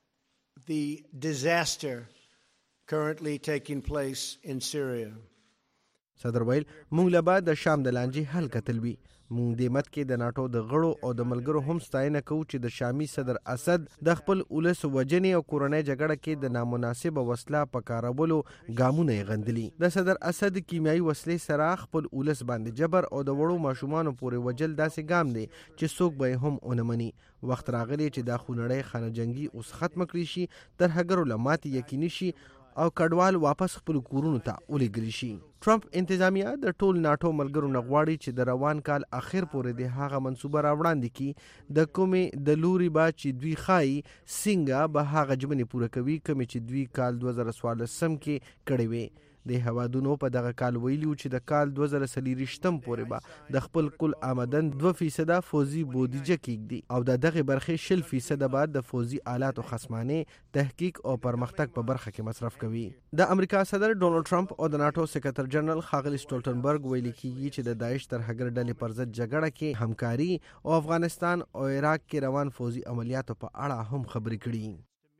the disaster currently taking place in Syria. صدر ویل موږ له بعد د شام د لانجې حل کتل وی. موږ د مت کې د ناتو د غړو او د ملګرو هم ستاینه کوو چې د شامي صدر اسد د خپل ولس وجنې او کورنۍ جګړه کې د نامناسب وسله په کارولو ګامونه غندلي. د صدر اسد کیمیاوي وسلې سره خپل ولس باندې جبر او د وړو ماشومان پورې وجل داسې ګام دی چې څوک به هم اونمني. وخت راغلی چې د خونړۍ خانه جنگي اوس ختم کړی شي، تر هغه لمات یقیني شي او کډوال واپس خپل کورونو ته ولېږل شي. ټرمپ انتظامیه د ټول ناټو ملګرو نه غواړي چې د روان کال اخر پورې د هغه منصوبه راوړاندې کړي د کومې د لوري با چې دوی ښایي څنګه به هغه ژمنې پوره کوي کومې چې دوی کال 2014 کې کړې وې. د هوادونو په دغه کال ویلیو چې د کال 2023 پورې به د خپل کل آمدن 2% فوزي بودیجه کېږدي او د دغه برخې 60% بعد د فوزي آلاتو خصمانه تحقیق او پرمختګ په برخه کې مصرف کوي. د امریکا صدر ډونالد ټرمپ او د ناتو سکرټر جنرال ښاغلی سټولټنبرګ ویلي کېږي چې د داعش ترهګر ډلې پر ضد جګړه کې همکاري او افغانستان او عراق کې روان فوزي عملیاتو په اړه هم خبرې کړي.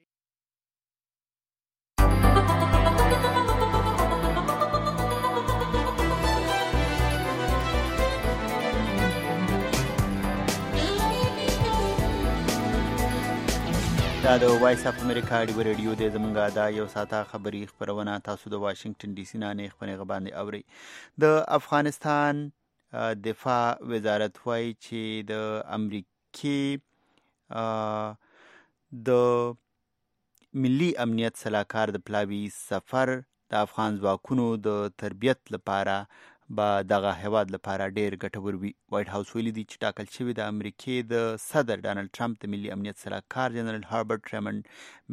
دا د وایس اف امریکا ډیو ریډیو د زمونږه دا یو ساعته خبري خبرونه تاسو د واشنگټن ډي سي نه نه خبرونه باندې اوري. د افغانستان دفاع وزارت وایي چې د امریکای د ملي امنیت صلاحکار د پلاوي سفر د افغان ځواکونو د تربیت لپاره با دغه هیواد لپاره ډیر ګټور وي. وایټ هاوس ویلي دی چې ټاکل شوی د امریکای د صدر ډانلډ ټرمپ د ملي امنیت صلاحکار جنرال هربرت ریمنډ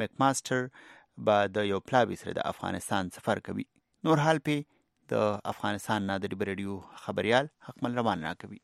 مکماستر با د یو پلاوي سره د افغانستان سفر کوي. نور حال په د افغانستان نه د ډیبر ریډیو خبريال حکمل روان راکوي.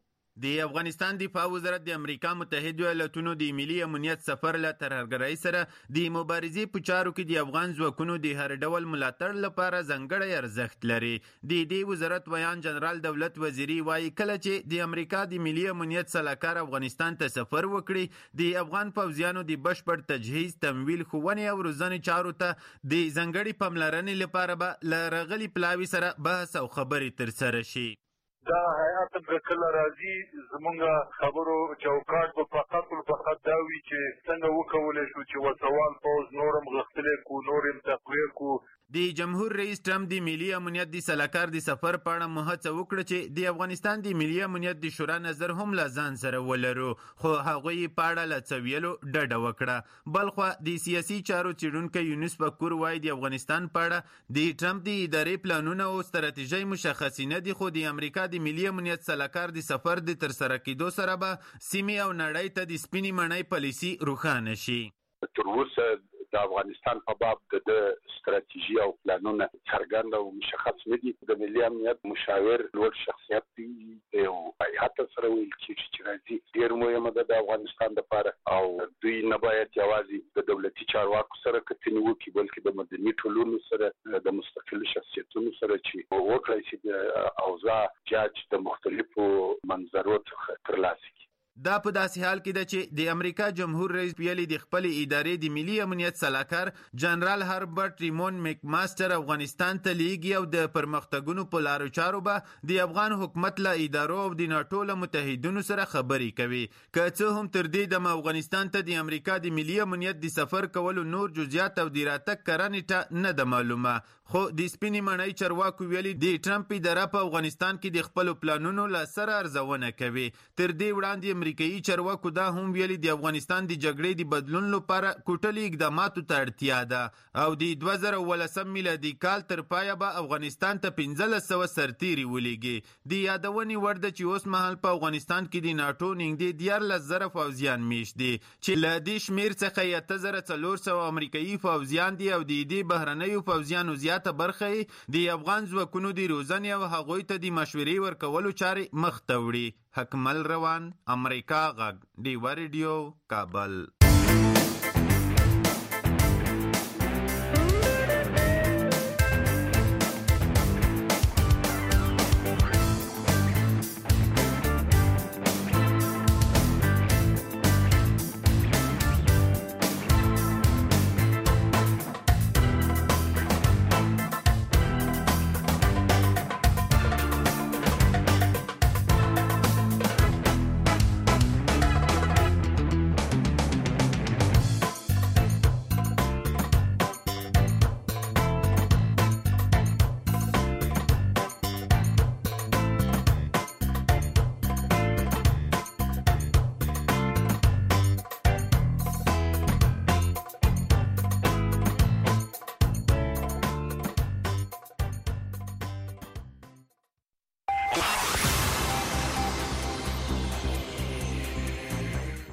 د افغانستان دفاع وزارت د امریکا متحده ایالاتونو د ملي امنیت سفر له ترهګرۍ سره د مبارزې په چارو کې د افغان ځواکونو د هر ډول ملاتړ لپاره ځانګړی ارزښت لري. د دې وزارت ویان جنرال دولت وزیری وایي کله چې د امریکا د ملي امنیت صلاحکار افغانستان ته سفر وکړي د افغان پوځیانو د بشپړ تجهیز، تمویل، ښوونې او روزنې چارو ته د ځانګړي پاملرنې لپاره به له راغلي پلاوي سره بحث او خبرې ترسره شي. دا حیات کله راځي زمونږ خبرو چوکاټ په فقط دا وی چې څنګه وکولای شو چې وسوال پوز نورم غختلې کو نورم تقویه کو. د جمهور رئیس ټرمپ د ملي امنیت د صلاحکار د سفر په اړه مهڅه وکړه چې د افغانستان د ملي امنیت د شورا نظر هم له ځان سره ولرو، خو هغوی په اړه له څه ویلو ډډه وکړه. بلخوا د سیاسي چارو څېړونکی یونس بکور وایي د افغانستان په اړه د ټرمپ د ادارې پلانونه او ستراتیژۍ مشخصې نه دي، خو د امریکا د ملي امنیت صلاحکار د سفر د ترسره کېدو سره به سیمې او نړۍ ته د سپینې مڼۍ پالیسي روښانه شي. تر اوسه د افغانستان په باب د ستراتیژي او پلانونه څرګند او مشخص نه دي. د ملي امنیت مشاور لوړ شخصیت دی او هیات سره ویل چې راځي ډیر مهمه ده د افغانستان لپاره او دوی نه باید یوازې د دولتي چارواکو سره کتنې وکړي بلکې د مدني ټولنو سره د مستقل شخصیتونو سره چې وکړي چې د اوضاع جاج د مختلفو منظرو څخه ترلاسه کړي. دا په داسې حال کې ده چې د امریکا جمهور رئیس پیلي د خپل ادارې د ملي امنیت صلاحکار جنرال هربرت ریموند مکماستر افغانستان ته لیږي او د پرمختګونو په لارو چارو به د افغان حکومت له ادارو او د ناټو له متحدینو سره خبرې کوي. که څه هم تر دې دمه افغانستان ته د امریکا د ملي امنیت د سفر کولو نور جزئیات او د راتګ کړنې نه ده معلومه، خو د سپینې مڼۍ چارواکو ویلي د ټرمپ اداره په افغانستان کې د خپلو پلانونو له سره ارزونه کوي. تر دې وړاندې امریکایي چارواکو دا هم ویلي د افغانستان د جګړې د بدلون لپاره کوټلي اقداماتو ته اړتیا ده او د 2018 میلادي کال تر پایه به افغانستان ته 1500 سرتیري ولیږي. د یادونې وړ ده چې اوس مهال په افغانستان کې د ناټو نږدې 14,000 پوځیان میشت دي چې له دې شمیر څخه 8400 امریکایي پوځیان دي او د دې بهرنیو پوځیانو زیاته برخه د افغان ځواکونو د روزنې او هغوی ته د مشورې ورکولو چارې مخ ته وړي. حکمل روان، امریکا غږ، ډیوا ریډیو، کابل.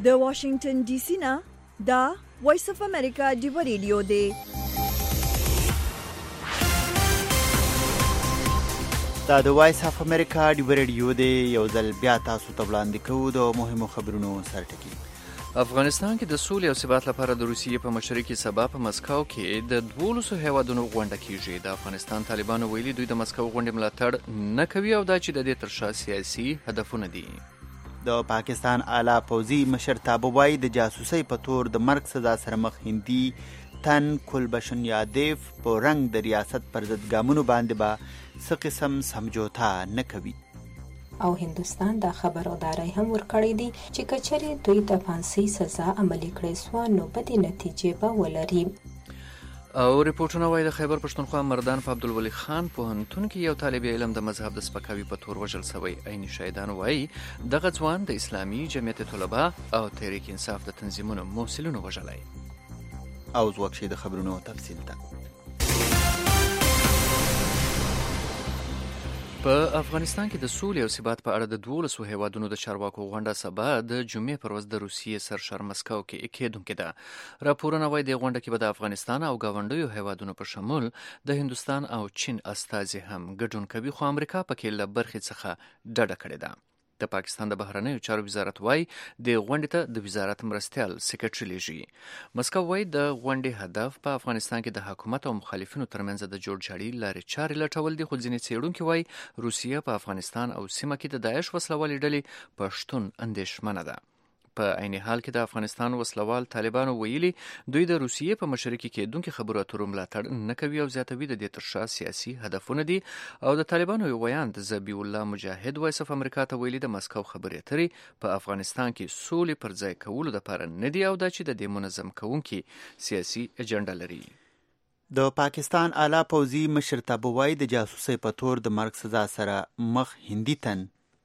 د واشنگټن ډي سي نه دا وایس اف امریکا ډیو ریډیو دی. دا د وایس اف امریکا ډیو ریډیو دی. یو ځل بیا تاسو ته وړاندې کوو د مهمو خبرونو سرټکی. افغانستان کې د سولې او ثبات لپاره د روسیې په مشرۍ کې سبا په مسکو کې د 12 هیوادونو غونډه کیږي. د افغانستان طالبانو ویلي دوی د مسکو غونډې ملاتړ نه کوي او دا چې د دې تر شا سیاسي هدفونه دي. د پاکستان اعلی پوځي مشر تابوبای د جاسوسۍ په تور د مرګ سزا سره مخ هندي تن کلبشن یادیف په رنګ د ریاست پر ضد ګامونو باندې به څه قسم سمجوتا نه کوي. او هندستان دا خبرداري هم ورکړې دي چې کچري دوی د فانسي سزا عملي کړې سو نو بدې نتیجې به ولري. او ریپورتونه وايي د خیبر پښتونخوا مردان په عبدالولي خان پوهنتون کې یو طالب علم د مذهب د سپکاوي په تور وژل شوی. عین شاهدان وايي دغه ځوان د اسلامي جمعیت طلبه او تحریک انصاف د تنظیمونو مسؤلینو وژلای. او ځوکشي د خبرونو تفصیل ته. په افغانستان کې د سولې او ثبات په اړه د 12 هیوادونو د چارواکو غونډه سبا د جمعې پر ورځ د روسیې سرشار مسکو کې کېدونکې ده. راپورونه وايي د غونډه کې به د افغانستان او ګاونډیو هیوادونو په شمول د هندوستان او چین استازي هم ګډون کوي، خو امریکا پکې له برخې څخه ډډه کړې ده. د پاکستان د بهرنیو چارو وزارت وايي د غونډې ته د وزارت مرستیال سکرټري لېږي. مسکو وايي د غونډې هدف په افغانستان کې د حکومت او مخالفینو ترمنځ د جوړجاړي لارې چارې لټول دي، خو ځینې څېړونکي وايي روسیه په افغانستان او سیمه کې د داعش وسلوالې ډلې په شتون اندېښمنه ده. په عین حال کې د افغانستان وسلوال طالبانو ویلي دوی د روسیې په مشرۍ کې کېدونکو خبرو اترو ملاتړ نه کوي او زیاتوي د دې تر شا سیاسي هدفونه دي. او د طالبانو یو ویاند ذبیح الله مجاهد وایس اف امریکا ته ویلي د مسکو خبرې اترې په افغانستان کې سولې پر ځای کولو لپاره نه دي او دا چې د دې منظم کوونکي سیاسي اجنډا لري. د پاکستان اعلی پوځي مشر تابوبای د جاسوسۍ په تور د مرګ سزا سره مخ هندي تن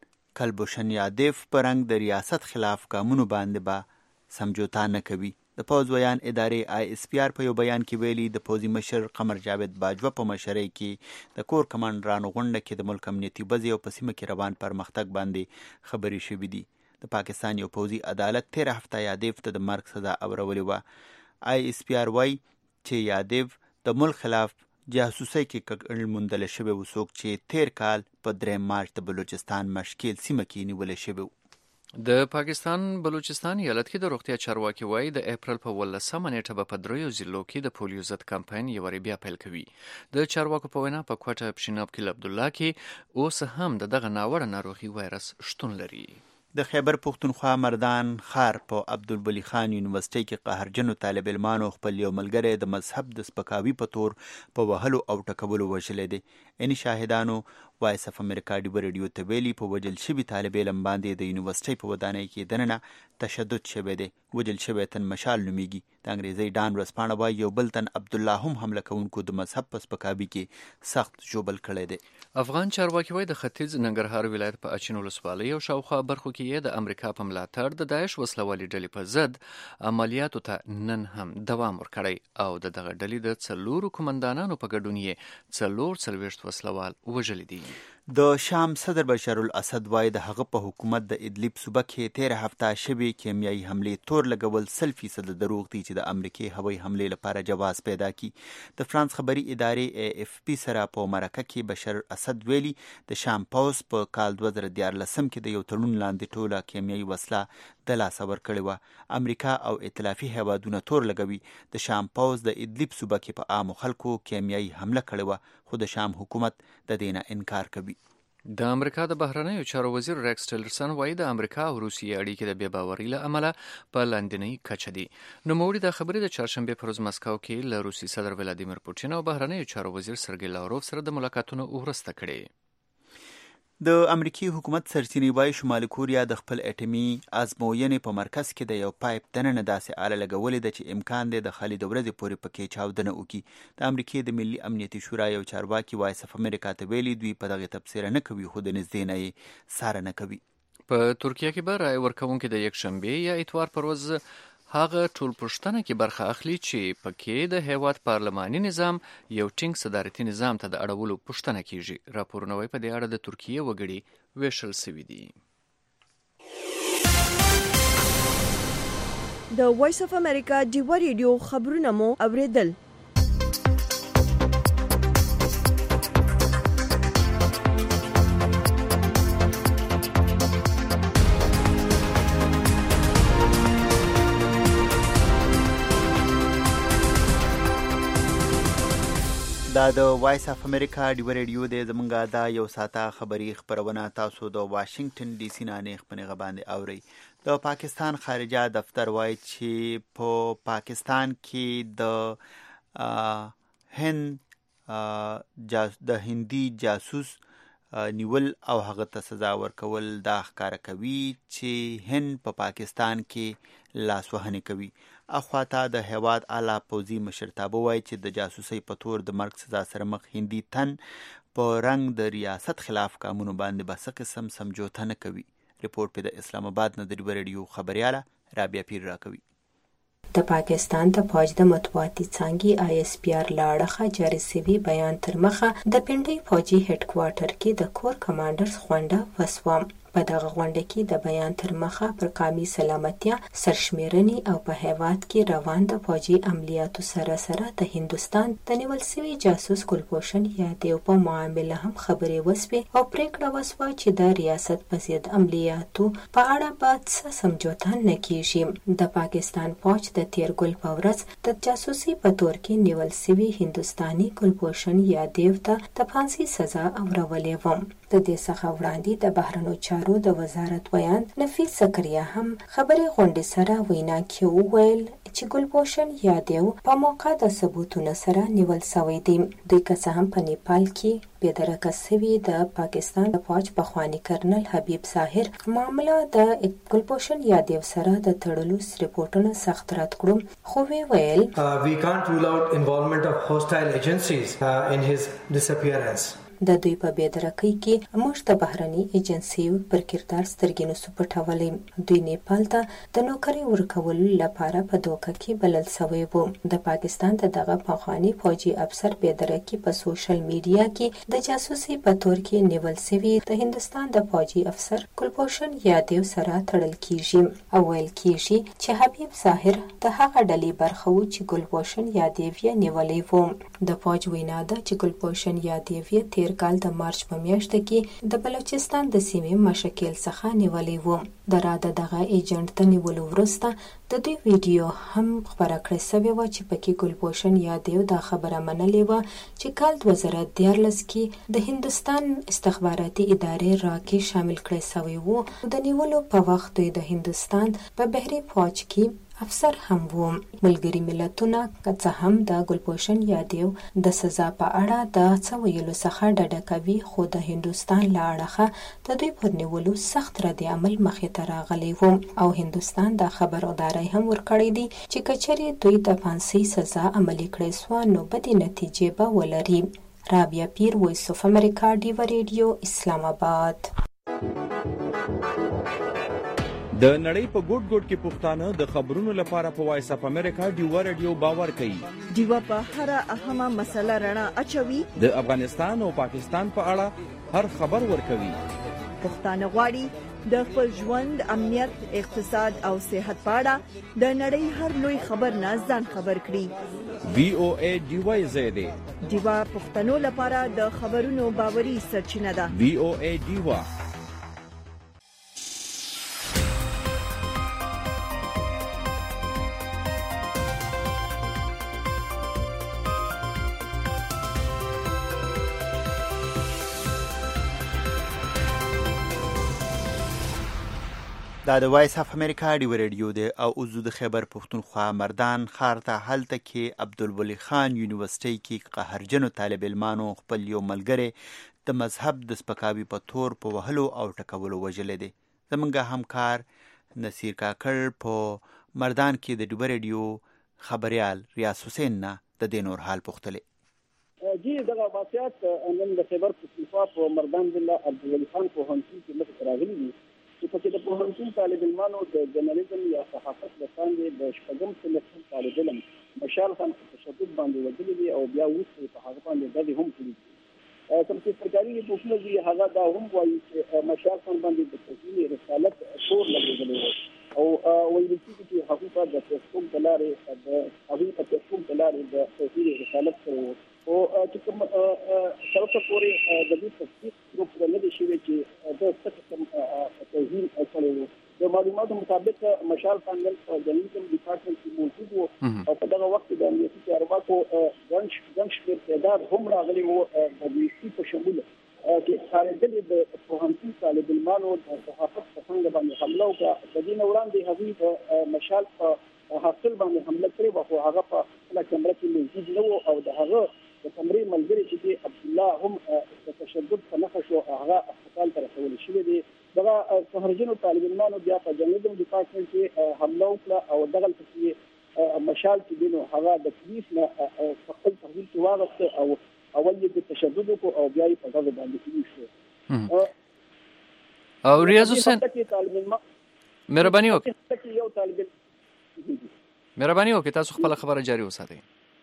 کلبشن یادیف په رنګ د ریاست خلاف ګامونو باندې به سمجوتا نه کوي. د پوځ ویان ادارې آی اس پی آر په یو بیان کې ویلي د پوځي مشر قمر جاوید باجوه په مشرۍ کې د کور کمانډرانو غونډه کې د ملک امنیتي وضع او په سیمه کې روان پرمختګ باندې خبرې شوې دي. د پاکستان یو پوځي عدالت 13 هفته یادیف ته د مرګ سزا اورولې وه. آی اس پی آر وايي چې یادیف د ملک خلاف جاسوسۍ کې کړل موندل شوی و، څوک چې 13 کال په 3 مارچ د بلوچستان مشکل سیمه کې نیولې شوی و. د پاکستان بلوچستان ایالت کې د روغتیا چارواکي وايي د اپریل په 18 نیټه به په 3 ضلعو کې د پولیو ضد کمپاین یو وری بیا پیل کوي. د چارواکو په وینا په کوټه پښیناب کې عبدالله کې اوس هم دغه ناوړه ناروغي وایرس شتون لري. د خیبر پښتونخوا مردان ښار په عبدالولي خان یونیورسيټي کې قهرجنو طالب علمانو خپل یو ملګری د مذهب د سپکاوي په تور په وهلو او ټکولو وژلی دی. ان شاهدانو وایس اف امریکا ډیو ریډیو ته ویلي په وژل شوي طالب علم باندې د یونیورسيټي په ودانۍ کې دننه تشدد شوی دی. وژل شوی تن مشال نومیږي. د انګریزي ډان ورځپاڼه وايي یو بل تن عبدالله هم حمله کوونکو د مذهب په سپکاوي کې سخت ژوبل کړی دی. افغان چارواکي وايي د ختیځ ننګرهار ولایت په اچین ولسوالۍ او شاوخوا برخو کې د امریکا په ملاتړ د داعش وسلوالې ډلې په ضد عملیاتو ته نن هم دوام ورکړی او دغه ډلې د 4 قومندانانو په ګډون یې 44 وسلوال وژلي دي. د شام صدر بشار الاسد وايي د هغه په حکومت د ادلب صوبه کې 13 هفته شوي کیمیاوي حملې تور لګول 100% دروغ دي چې د امریکای هوایي حملې لپاره جواز پیدا کی. د فرانس خبري ادارې اے اف پی سره په مرکه کې بشار اسد ویلي د شام پوز په کال 2014 کې د یو تړون لاندې ټوله کیمیاوي وسله د لاس ورکړې و. امریکا او ائتلافي هیوادونه تور لګوي د شام پوز د ادلب صوبه کې په عامو خلکو کیمیاوي حمله کړې و، خو د شام حکومت د دې نه انکار کوي. د امریکا د بهرنیو چارو وزیر ریکس ټیلرسن وايي د امریکا او روسیې اړیکې د بې باورۍ له امله په لاندنۍ کچه دي. نوموړي دا خبرې د چهارشنبې پر ورځ مسکو کې له روسي صدر ولادیمیر پوتین او بهرنیو چارو وزیر سرګی لاوروف سره د ملاقاتونو وروسته کړې. د امریکای حکومت سرچینې وايي شمالي کوریا د خپل اټومي ازموینې په مرکز کې د یو پایپ دننه داسې آله لګولې ده چې امکان دی د خالي د ورځې پورې پکې چاودنه وکړي. د امریکای د ملي امنیتي شورا یو چارواکي وایس اف امریکا ته ویلي دوی په دغه تبصره نه کوي، خو د نږدې نه یې څاره نه کوي. په ترکیه کې به رای ورکوونکي د یکشنبې یا اتوار پر ورځ هغه ټول پوښتنه کې برخه اخلي چې پکې د هیواد پارلماني نظام یو ټینګ صدارتي نظام ته د اړولو پوښتنه کیږي. راپورونه وايي په دې اړه د ترکیه وګړي ویشل شوي دي. د وایس اف امریکا ډیوا ریډیو خبرونه مو اوریدل. دا د وایس اف امریکا ډیوا ریډیو د زمونږه دا یو ساته خبری خبرونه تاسو د واشنگټن ډي سي نه نه خبرونه باندې اوري. د پاکستان خارجه دفتر وایي چې په پاکستان کې د هندي جاسوس نیول او هغه ته سزا ورکول دا ښکاره کوي چې هند په پاکستان کې لاسوهنه کوي. اخواته د هیواد اعلی پوځي مشرتابه وایي چې د جاسوسۍ په تور د مرګ سزا سره مخ هندي تن په رنګ د ریاست خلاف قانون باندې به څه قسم سمجوته نه کوي. ریپورت په د اسلام آباد نه د ډیوا ریډیو خبرياله رابعه پیر راکوي. د پاکستان د فوج د مطبوعاتي څانګې ISPR لاړخه جاري سوي بیان تر مخه د پنډي فوجي هډ کوارټر کې د کور کمانډرز غونډه وسوه. په دغه غونډه کې د بیان تر مخه پر قومي سلامتیا سرشمیرنې او په هیواد کې روان د فوجي عملیاتو سره د هندستان د نیول سوي جاسوس ګلپوشن یادیو په معامله هم خبرې وسوي او پریکړه وسوه چې د ریاست په ضد عملیاتو په اړه باید څه سمجوته نه کیږي. د پاکستان فوج د تیر ګل په ورځ د جاسوسي په تور کې نیول سوي هندستاني ګلپوشن یادیو ته د پھانسي سزا اورولې و. د دې څخه وړاندې د بهرنیو چارو د وزارت ویان نفیس زکریا هم خبري غونډې سره وینا کې وویل چې ګلپوشن یادیو په موقع د ثبوتونو سره نیول شوی دی. دوی که څه هم په نیپال کې بېدرکه سوي د پاکستان د فوج پخوانی کرنل حبیب ظاهر معامله د ګلپوشن یادیو سره د تړلو ریپورتونو سخت رد کړو، خو ویل we can't rule out involvement of hostile agencies in his disappearance. د دوی په بېدرکۍ کې موږ د بهرني ایجنسیو پر کردار سترګې نسو پټولی. دوی نیپال ته د نوکري ورکولو لپاره په دوکه کې بلل شوی وو. د پاکستان دغه پخوانی فوجي افسر بېدرکۍ په سوشل میډیا کې د جاسوسي په تور کې نیول شوی د هندستان د فوجي افسر ګلپوشن یادیو سره تړل کیږي او ویل کیږي چې حبیب ظاهر د هغه ډلې برخه و چې ګلپوشن یادیو یې نیولې و. د فوج وینا ده چې ګلپوشن یادیو یې کال د مارچ په میاشت کې د بلوچستان د سیمې مشکل څخه نیولې و. د راده دغه ایجنټ ته نیولو وروسته د دوی ویډیو هم خبره کړې سوې وه چې پکې ګلپوشن یادیو دا خبره منلې وه چې کال 2014 کې د هندستان استخباراتي ادارې راکې شامل کړې سوې وو. د نیولو په وخت دوی د هندستان په بحري فوج کې افسر هم وو. ملګري ملتونه که څه هم د ګلپوشن یادیو د سزا په اړه د څه ویلو څخه ډډه کوي، خو د هندوستان له اړخه د دوی پر نیولو سخت رد عمل مخې ته راغلی و او هندوستان دا خبرداری هم ورکړی دی چې کچرې دوی د پھانسي سزا عملي کړې سوه نو بدې نتیجې به ولري. رابعه پیر، وایس اف امریکا، ډیوا ریډیو، اسلام آباد. د نړۍ په ګوټ ګوټ کې پښتانه د خبرونو لپاره په وایس اف امریکا ډیوا ریډیو باور کوي. ډیوا په هر اهمه مسله رڼا اچوي. د افغانستان او پاکستان په اړه هر خبر ورکوي. پښتانه غواړي د خپل ژوند، امنیت، اقتصاد او صحت په اړه د نړۍ هر لوی خبر نه ځان خبر کړي. VOA ډیوا زیاده ډیوا پښتنو لپاره د خبرونو باوري سرچینه ده. VOA ډیوا. دا د وایس اف امریکا ډیوا ریډیو دی او اوس د خیبر پښتونخوا مردان ښار ته هلته کې عبدالولي خان یونیورسيټي کې قهرجنو طالب علمانو خپل یو ملګری د مذهب د سپکاوي په تور په وهلو او ټکولو وژلی دی. زمونږ همکار نصیر کاکړ په مردان کې د ډیوا ریډیو خبریال ریاض حسین نه د دې نور حال پوښتلی. جی دغه واقعیت نن د خیبر پښتونخوا په مردان ضلع عبدالولي خان پوهنتون کې مخې ته راغلي دي چې پکې د پوهنتون طالب علمانو د جرنالیزم یا صحافت د څانګې د شپږم سمستر طالب علم مشال خان په تشدد باندې وژلي دي او بیا وروسته په هغه باندې ډزې هم کړي دي. کوم چې سرکاري رپورټونه دي هغه دا هم وایي چې مشال خان باندې د توهین رسالت تور لګېدلی و او ویل کېږي چې هغوی په د فیسبوک د لارې د توحید رسالت سره او چې کوم تر پورې د دې تصدیق ګروپ نه دي شوی چې د څه توحید اصلي د معلوماتو مطابق مشال پانګل او د انټرنیټ ډپارټمنټ کې موجود وو او په دغه وخت د امنیتي چارواکو ګڼ شمېر تعداد هم راغلي وو د ویسي په شمول چې خارجي د پوهنتون طالب علمانو د صحافت په څنګه باندې حمله وکړه. د دې وړاندې هغوی د مشال په حاصل باندې حمله کړې وه، خو هغه په خپله کمره کې موجود نه و او د هغه د کمرې ملګري چې دی عبدالله هم د تشدد په نښه شو، هغه هسپتال ته رسولی شوی دی. دغه قهرجنو طالب علمانو بیا په جرنالیزم ډپارټمنټ کې حمله وکړه او دغلته کې مشال چې دی نو هغه د پولیس نه په خپل تحویل کې واغسته او اول یې د تشدد وکړو او بیا یې په ډزه باندې پولیس شو. او ریاض حسین مهرباني وکړئ تاسو خپل خبره جاري وساتئ.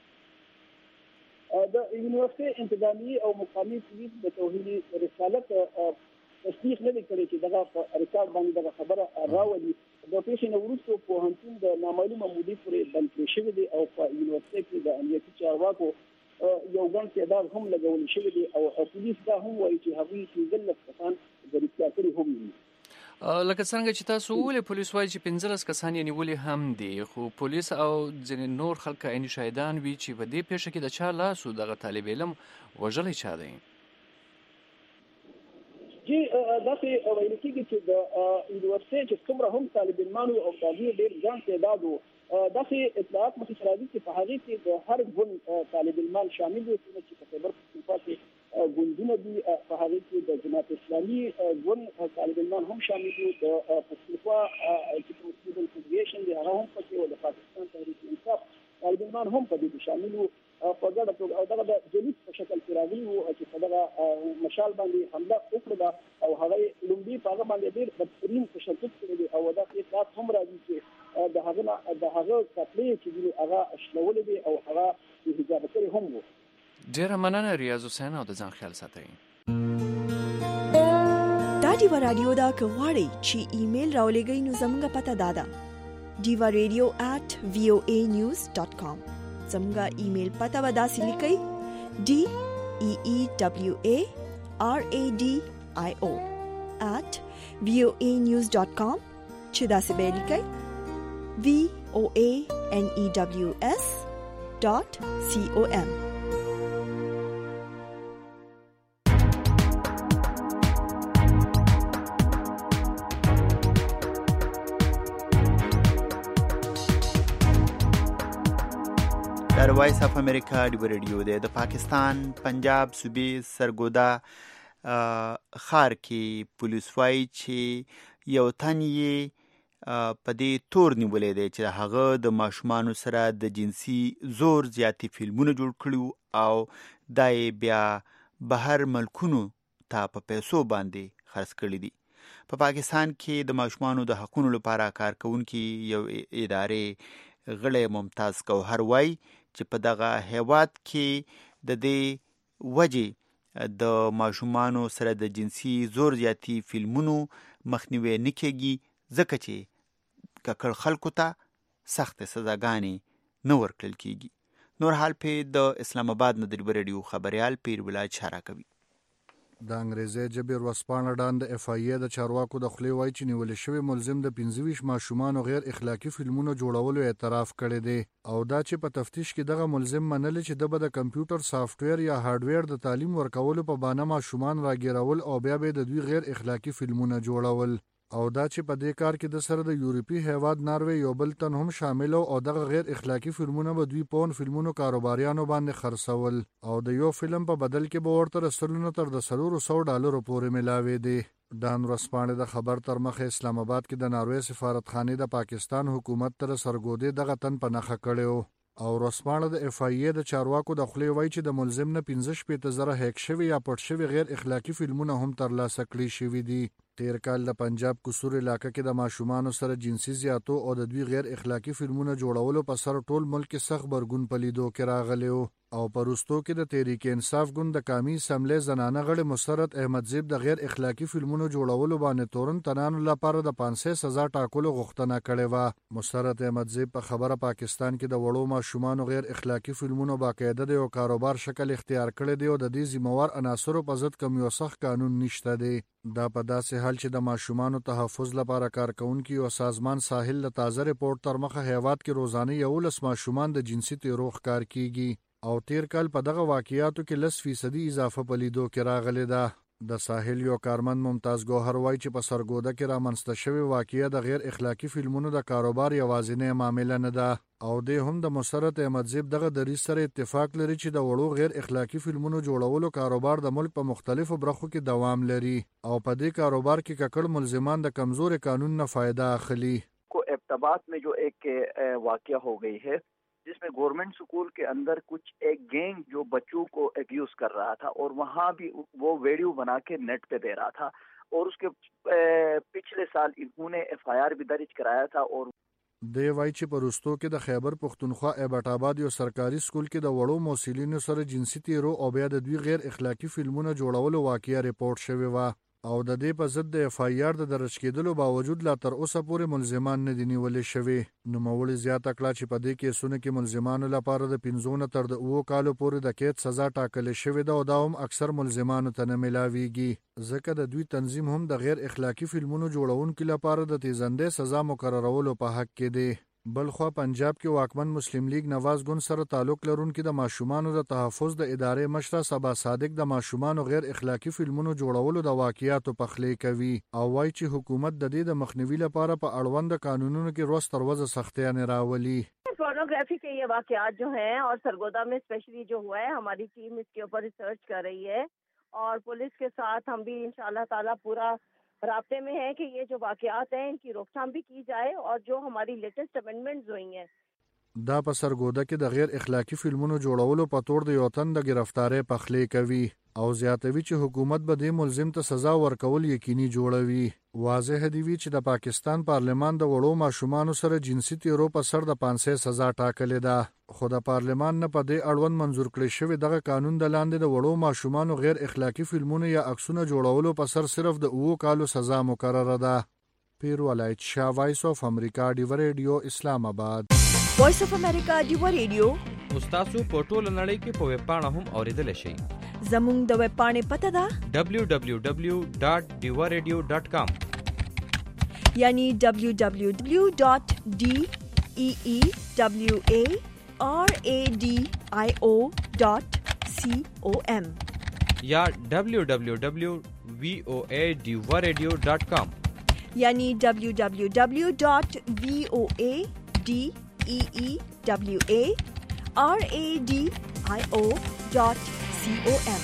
د یونیورسيټي انتظامی او مقامی پولیس د توحید رسالت تصدیق نه کړي چې دغه ریکارډ باندې دغه خبره راولي. د پیښې وروسته پوهنتون د نامعلومه مودې پورې بند کړی شوی دی او په یونیورسيټي کې د امنیتي چارواکو یو ګڼ تعداد هم لګول شوی دی او پولیس دا هم وایي چې هغوی 15 کسان د رښتیا کړي هم دي. لکه څنګه چې تاسو ولې پولیس وایي چې 15 کسان یې نیولي هم دي، خو پولیس او ځینې نور خلک عیني شاهدان وي چې په دې پیښه کې د چا لاس و دغه طالب علم وژلی چا دی؟ جی داسې ویل کېږي چې د یونیورسيټي چې څومره هم طالب علمانو او د هغوی ډېر ګڼ تعداد و، داسې اطلاعات مخې ته راځي چې په هغې کې د هر ګوند طالب علمان شامل وو، څومره چې په خیبر پښتونخوا کې ګوندونه دي. په هغې کې د جماعت اسلامي ګوند طالب علمان هم شامل وو، د پښتونخوا چې کوم سټوډنټ فیډریشن دی هغه هم پکې و، د پاکستان تحریک انصاف طالب علمان هم په دې کې شامل وو په ګډه توګه او دغه د جلیس په شکل کې راغلي وو چې په دغه مشال باندې حمله وکړه او هغه لومړي په هغه باندې ډېر بدترین تشدد کړی دی او دغه اطلاعات هم راځي چې د هغه قتلې چې دي هغه شلولې دي او هغه حجاب کړی هم وو. ډېره مننه ریاض حسین او د ځان خیال ساتئ. دا ډیوا رادیو دا که غواړئ چې ایمیل راولېږئ نو زموږ پته دا ده diva.radio@voanews.com. زموږ ایمیل پته به داسې لیکئ DEEWARADIO@voanews.com چې داسې به لیکئ VOANEWS.com. در وایس اف امریکا ډیو ریډیو دی. د پاکستان پنجاب صوبې سرګودا ښار کې پولیس وایي چې یو تن یې په دې تور نیولې دی چې هغه د ماشومانو سره د جنسي زور زیاتي فلمونه جوړ کړي او دا یې بیا بهر ملکونو ته په پیسو باندې خرڅ کړي دي. په پاکستان کې د ماشومانو د حقونو لپاره کار کوونکي یو ادارې غړی ممتاز ګوهر وایي چې په دغه هیواد کې د دې وجې د ماشومانو سره د جنسي زور زیاتي فلمونو مخنیوی نه کېږي ځکه چې ککړ خلکو ته سخت سزاګانې نه ورکړل کېږي. نور حال په د اسلام آباد نه د ریډیو خبريال پیر ولایت اشاره کوي. د انګریزي جبر وسپانه ډان د اف ای د چارواکو د خلی وای چې نیول شوی ملزم د 25 ماشومان غیر اخلاقی فلمونو جوړولو اعتراف کړی دی او دا چې په تفتیش کې دغه ملزم منل چې د کمپیوټر سافټویر یا هارډویر د تعلیم ورکولو په بانه ماشومان راګیرول او بیا به د دوی غیر اخلاقی فلمونه جوړول او دا چې په دې کار کې د سره د یورپی هیواد ناروې یو بل تن هم شامل او دغه غیر اخلاقی فلمونه به دوی پون فلمونو کاروباریانو باندې خرڅول او د یو فلم په بدل کې به ورته رسولونه تر د $400 پورې ملاوي دي. دان ورسپانه د خبر تر مخه اسلام آباد کې د ناروې سفارتخانه د پاکستان حکومت تر سرګودې دغه تن په نخښه کړو او ورسپانه د اف ای د چارواکو د خلی وای چې د ملزم نه 15,000 هیک شوی یا پټ شوی غیر اخلاقی فلمونه هم تر لاسه کړی شوی دي. تیر کال د پنجاب قصور علاقې کې د ماشومانو سره جنسي زیاتو او د دوی غیر اخلاقی فلمونه جوړولو په سر ټول ملک کې سخت برګون پلیدو کې راغلی او پروستو کې د تحریک انصاف ګوند د قومي اسمبلی زنانه غړي مسرت احمد زیب د غیر اخلاقی فلمونو جوړولو باندې تورن تنانو لپاره د 500 سزا ټاکلو غوښتنه کړې و. مسرت احمد زیب په خبره پاکستان کې د وړو ماشومانو غیر اخلاقی فلمونو باقاعده د یو کاروبار شکل اختیار کړی دی او د دې ذمہوار عناصرو په ضد کوم یو سخت قانون نشته دی. دا په داسې حال چې د ماشومانو تحفظ لپاره کارکونکي او سازمان ساحل له تازه ریپورت تر مخه هیواد کې روزانه 11 ماشومان د جنسي تیرو ښکار کیږي او تیر کال په دغه واقعیاتو کې 10% اضافه په لیدو کې راغلی ده. د ساحل یو کارمند ممتاز ګوهر وایي چې په سرګوده کې رامنځته شوې واقعیا د غیر اخلاقی فلمونو د کاروبار یوازینۍ معامله نه ده او د هم د مسرت احمد زیب دغه دریځ سره اتفاق لري چې د وړو غیر اخلاقی فلمونو جوړولو کاروبار د ملک په مختلفو برخو کې دوام لري او په دې کاروبار کې ککړ ملزمان د کمزور قانون نه فائدہ اخلي. کو ابتبات में जो एक वाकया हो गई है जिसमें government school के अंदर कुछ एक गैंग जो बच्चों को एक्यूज कर रहा था और वहाँ भी वो वीडियो बना के नेट पे दे रहा था और उसके पिछले साल इन्होंने FIR भी दर्ज कराया था. और دی وای چې پروستو کې د خیبر پختونخوا ایبټ آباد یو سرکاري سکول کې د وړو موسیلینو سره جنسي تیرو او بیا د دوی غیر اخلاقی فلمونو جوړولو واقعیا ریپورت شوی و او د دې په ضد د FIR د درج کېدلو باوجود لا تر اوسه پورې ملزمان نه دي نیولې شوي. نوموړي زیاته کړه چې په دې کیسونو کې ملزمانو لپاره د 15 تر 2 کالو پورې د قید سزا ټاکل شوې ده او دا هم اکثر ملزمانو ته نه ملاويږي ځکه د دوی تنظیم هم د غیر اخلاقی فلمونو جوړونکو لپاره د تیزنده سزا مقررولو په حق کې دی. بلخوا پنجاب کې واکمن مسلم لیگ نواز ګوند سره تعلق لرونکي د ماشومانو د تحفظ د ادارې مشره صبا صادق د ماشومانو غیر اخلاقی فلمونو جوړولو د واقعیاتو پخلی کوي او وایي چې حکومت د دې د مخنیوي لپاره په اړوند قانونونو کې روز تر ورځ سختیاں راولي. पोर्नोग्राफी के ये वाकयात जो हैं और सरगोदा में स्पेशली जो हुआ है हमारी टीम इसके ऊपर रिसर्च कर रही है और पुलिस के साथ हम भी इंशाल्लाह ताला पूरा राब्ते में है कि ये जो वाकयात हैं इनकी रोकथाम भी की जाए और जो हमारी लेटेस्ट अमेंडमेंट्स हुई हैं. دا په سرګوده کې د غیر اخلاقی فلمونو جوړولو په تور د یو تن د گرفتارۍ پخلی کوي او زیاتوي چې حکومت به د ملزم ته سزا ورکول یقیني جوړوي. واضح دی چې د پاکستان پارلمان د وړو ماشومانو سره جنسي تیرو په سر د 500 سزا ټاکلې ده خو د پارلمان نه په دې اړوند منظور کړی شوی دغه قانون د لاندې د وړو ماشومانو غیر اخلاقی فلمونو یا عکسونه جوړولو په سر صرف د 2 کالو سزا مقرره ده. پیر ولایت شاه وایس اف امریکا ډیو ریډیو اسلام آباد. وایس اف امریکا ډیو ریډیو تاسو په ټوله نړۍ کې په ویب پاڼه هم اوریدل شئ. زموږ د ویب پاڼې پته ده www.diwaradio.com یعنی www.deewaradio.com या www.voadiwaradio.com یعنی www.voadeewaradio.com.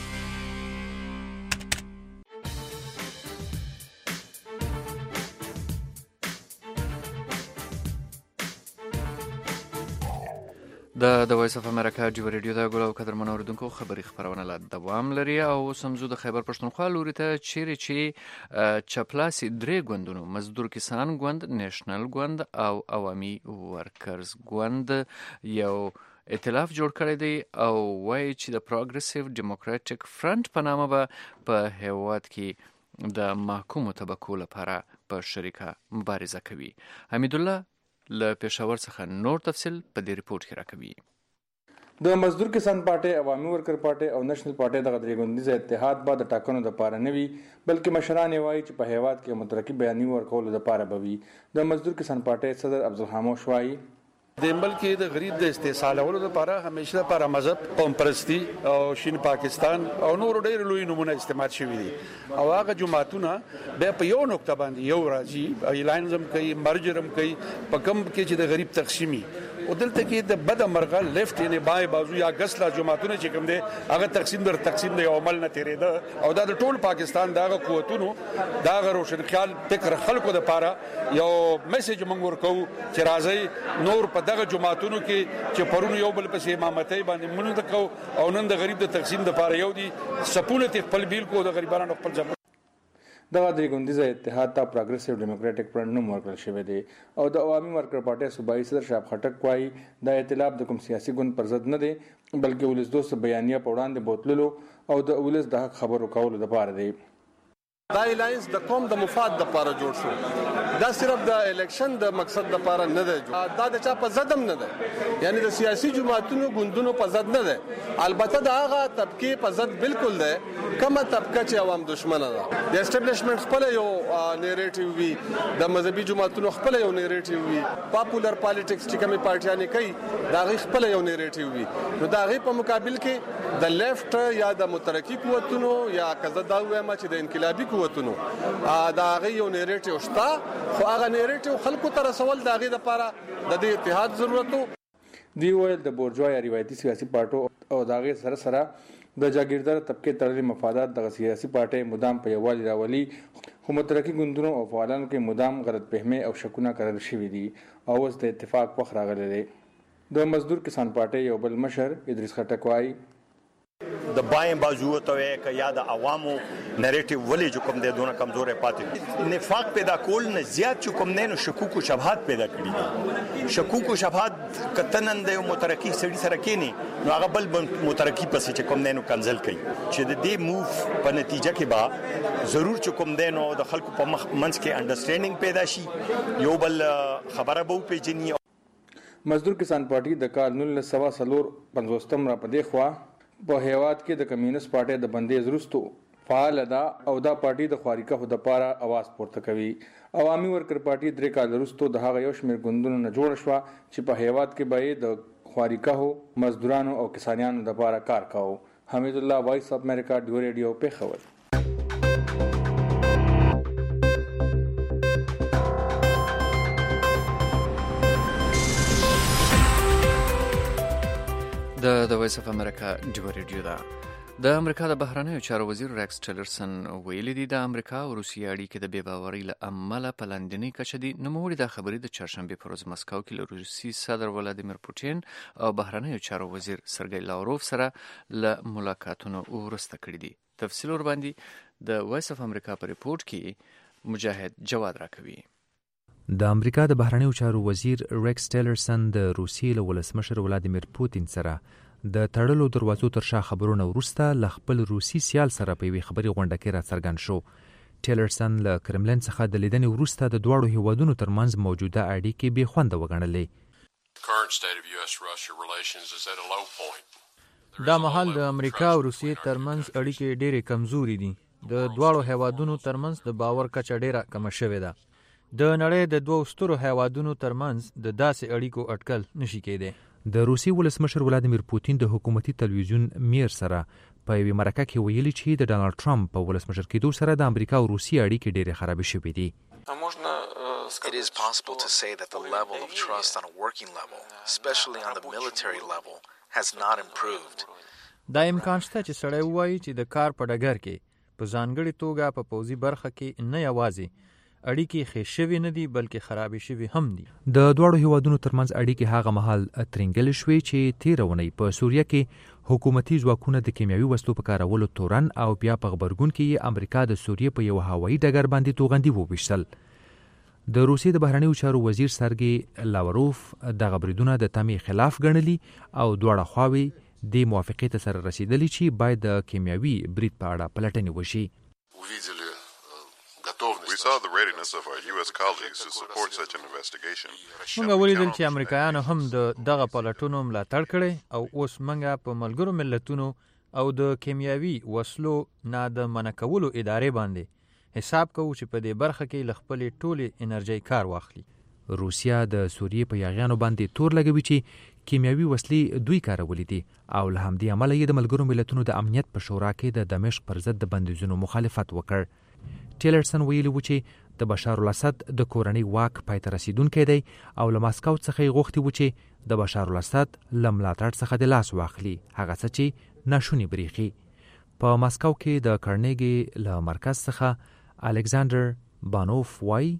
د وایس اف امریکا ډیو ریډیو د ګلو قدر منوردونکو خبري خبرونه لا دوام لري او سمزو د خیبر پښتونخوا لوري ته چیرې چې چپلاسي درې ګوندونو مزدور کسان ګوند، نېشنل ګوند او عوامي ورکرز ګوند یو ائتلاف جوړ کړی دی او وایي چې د پروګریسیو ډیموکراټیک فرنٹ په نامه به په هیواد کې د محکومو طبقو لپاره په شریکه مبارزه کوي. حمید الله له پېښور څخه نور تفصیل په دې ریپورت کې راکوي. د مزدور کسان پارټي، عوامي ورکر پارټي او نېشنل پارټي دغه درې ګوندیز اتحاد به د ټاکنو لپاره نه وي بلکې مشران یې وایي چې په هیواد کې مترقي بیانیه ورکولو لپاره به وي. د مزدور کسان پارټي صدر عبدالخاموش وایي د ملک د غریب د استحصالولو لپاره همیشه لپاره مذهب، قوم پرستی او شین پاکستان او نور ډېر لوی نمونه استعمال شوی دي او هغه جماعتونه به په یو نقطه باندې یو راځي اعلانزم کوي، مرجرم کوي په کم کې چې د غریب تقسیمي او دلته کې د بد مرغه لیفت یعنی بای بازو یا غسلا جماعتونه چې کوم دي هغه تقسیم دی عمل نه تیرېده او دا د ټول پاکستان دغه قوتونو دغه روشن خیال فکر خلکو د لپاره یو میسج موږ ورکو چې راځي نور په دغه جماعتونو کې چې پرونو یو بل پسې امامتۍ باندې مونږ تکو او نن د غریب د تقسیم د لپاره یو دي سپونه خپل بیل کو د غریبانو خپل ځم. دغه درې ګوندیزه اتحاد ته پروګریسیو ډیموکراټک فرنٹ نوم ورکړل شوی دی او د عوامي ورکر پارټي صوبایي صدر شعیب خټک وایي دا ائتلاف د کوم سیاسي ګوند پر ضد نه دی بلکې ولس دوست بیانیه په وړاندې بوتللو او د ولس د حق خبرو کولو لپاره دی. دا الاینس د قوم د مفاد لپاره جوړ شو، دا صرف د الیکشن د مقصد لپاره نه دی، دا د چا په ضد هم نه دی، یعنی د سیاسي جماعتونو ګوندونو په ضد نه دی، البته د هغه طبقه په ضد بالکل دی کومه طبقه چې عوام دشمنه ده. د اسټابلیشمنت خپل یو نیریټیو وي، د مذهبي جماعتونو خپل یو نیریټیو وي، پاپولر پالیټکس چې کومه پارټیانې کوي دا غي خپل یو نیریټیو وي، نو دا غي په مقابل کې د لیفټ یا د مترقی قوتونو یا کزه دا وایم چې د انقلابي قوتونو دا غي یو نیریټیو شته، خو هغه نیریټیو خلکو ته رسول دا غي لپاره د دې اتحاد ضرورتو دی. ویل د بورجوا یا روایتي سیاسي پارټو او دا غي سره سره د جاگیردار طبقه تړلي مفادات د سیاسي پارټي مدام په یووالي راولي، خو مترقی ګوندونو او فعالانو کې مدام غلط فهمي او شکونه کړل شوي دي او اوس د اتفاق وخت راغلی دی. د مزدور کسان پارټي یو بل مشر ادریس خټک وایي د باین بازو ته وای یا د عوامو نریټیو ولې جو کوم د دونه کمزورې پاتې نفاق پیدا کول نه زیات چې کوم نه شکوک او شبهات پیدا کړي. شکوک او شبهات کتنن د مترقی سړي سره کېنی نو هغه بل مترقی پسې چې کوم نه کنسل کړي چې د دې موو په نتیجه کې با ضرور چې کوم دینو د خلکو په منځ کې انډرستانډینګ پیدا شي، یو بل خبره به پیژني. مزدور کسان پارټي د کال 1950 را پدې خوا په هیواد کې د کمیونست پارټي د بندیز وروسته فعال ده او دا پارټي د خواریکه د پاره आवाज پورته کوي. عوامي ورکر پارټي 3 کال وروسته د هغه یو شمېر ګوندونو نه جوړ شو چې په هیواد کې به د خواریکه مزدورانو او کسانیانو د پاره کار کاوه. حمید الله، وایس اف امریکا، ډیو ریډیو پیښور. د وایس اف امریکا ډیو ریډیو ده. د امریکا د بهرنیو چارو وزیر ریکس ټیلرسن ویلي دی د امریکا او روسیې اړیکې د بې باورۍ له امله په لاندنۍ کچه دي. نوموړي دا خبرې د چهارشنبې پر ورځ مسکو کې له روسي صدر ولادیمیر پوتین او بهرنیو چارو وزیر سرګی لاوروف سره له ملاقاتونو وروسته کړي دي. تفصیل ورباندې د وایس اف امریکا په ریپورت کې مجاهد جواد راکوي. د امریکا د بهرنیو چارو وزیر ریکس ټیلرسن د روسیې له ولسمشر ولادیمیر پوتین سره د تړلو دروازو تر شا خبرونه وروسته له خپل روسي سیال سره په یوې خبري غونډه کې راڅرګند شو. ټیلرسن له کرملین څخه د لیدنې وروسته د دواړو هیوادونو ترمنځ موجوده اړیکې بې خونده وګڼلې. دا مهال د امریکا او روسیې ترمنځ اړیکې ډېرې کمزوري دي. د دواړو هیوادونو ترمنځ د باور کچه ډېره کمه شوې ده. د نړۍ د دوو سترو هیوادونو ترمنځ د داسې اړیکو اټکل نشي کېدی. د روسي ولسمشر ولادیمیر پوتین د حکومتي تلویزیون میر سره په یوې مرکه کې ویلي چې د ډانلډ ټرمپ په ولسمشر کېدو سره د امریکا او روسیې اړیکې ډېرې خرابې شوې دي. It is possible to say that the level of trust on a working level, especially on the military level, has not improved. دا امکان شته چې سړی ووایي چې د کار په ډګر کې په ځانګړې توګه په پوځي برخه کې نه یوازې اړیکې ښې شوي نه دي بلکې خرابې شوي هم دي. د دواړو هیوادونو ترمنځ اړیکې هغه مهال ترنګلې شوې چې تېره اونۍ په سوریه کې حکومتي ځواکونه د کیمیاوي وسلو په کارولو تورن او بیا په غبرګون کې امریکا د سوریې په یو هوایي ډګر باندې توغندي وویشتل. د روسیې د بهرنیو چارو وزیر سرګی لاوروف دغه بریدونه د تمې خلاف ګڼلي او دواړه خواوې د موافقې ته سره رسیدلي چې باید د کیمیاوي برید په اړه پلټنې وشي. We saw the readiness of our US colleagues to support such an investigation. موږ ولیدل چې امریکایانو هم دغه پلټونو ملاتړ کړی او اوس موږ په ملګرو ملتونو او د کیمیاوي وسلو نه د منع کولو ادارې باندې حساب کوو چې په دې برخه کې له خپلې ټولې انرژۍ کار واخلي. روسیا د سوریې په یاغیانو باندې تور لګوي چې کیمیاوي وسلې دوی کارولې دي او له همدې امله یې د ملګرو ملتونو د امنیت په شورا کې د دمشق پر ضد د بندیزونو مخالفت وکړ. ټیلرسن ویلي و چې د بشار الاسد د کورنۍ واک پای ته رسیدونکی دی او له ماسکو څخه یې غوښتي و چې د بشار الاسد له ملاتړ څخه د لاس واخلي، هغه څه چې ناشوني بریښي. په ماسکو کې د کارنیګي له مرکز څخه الکساندر بانوف وایي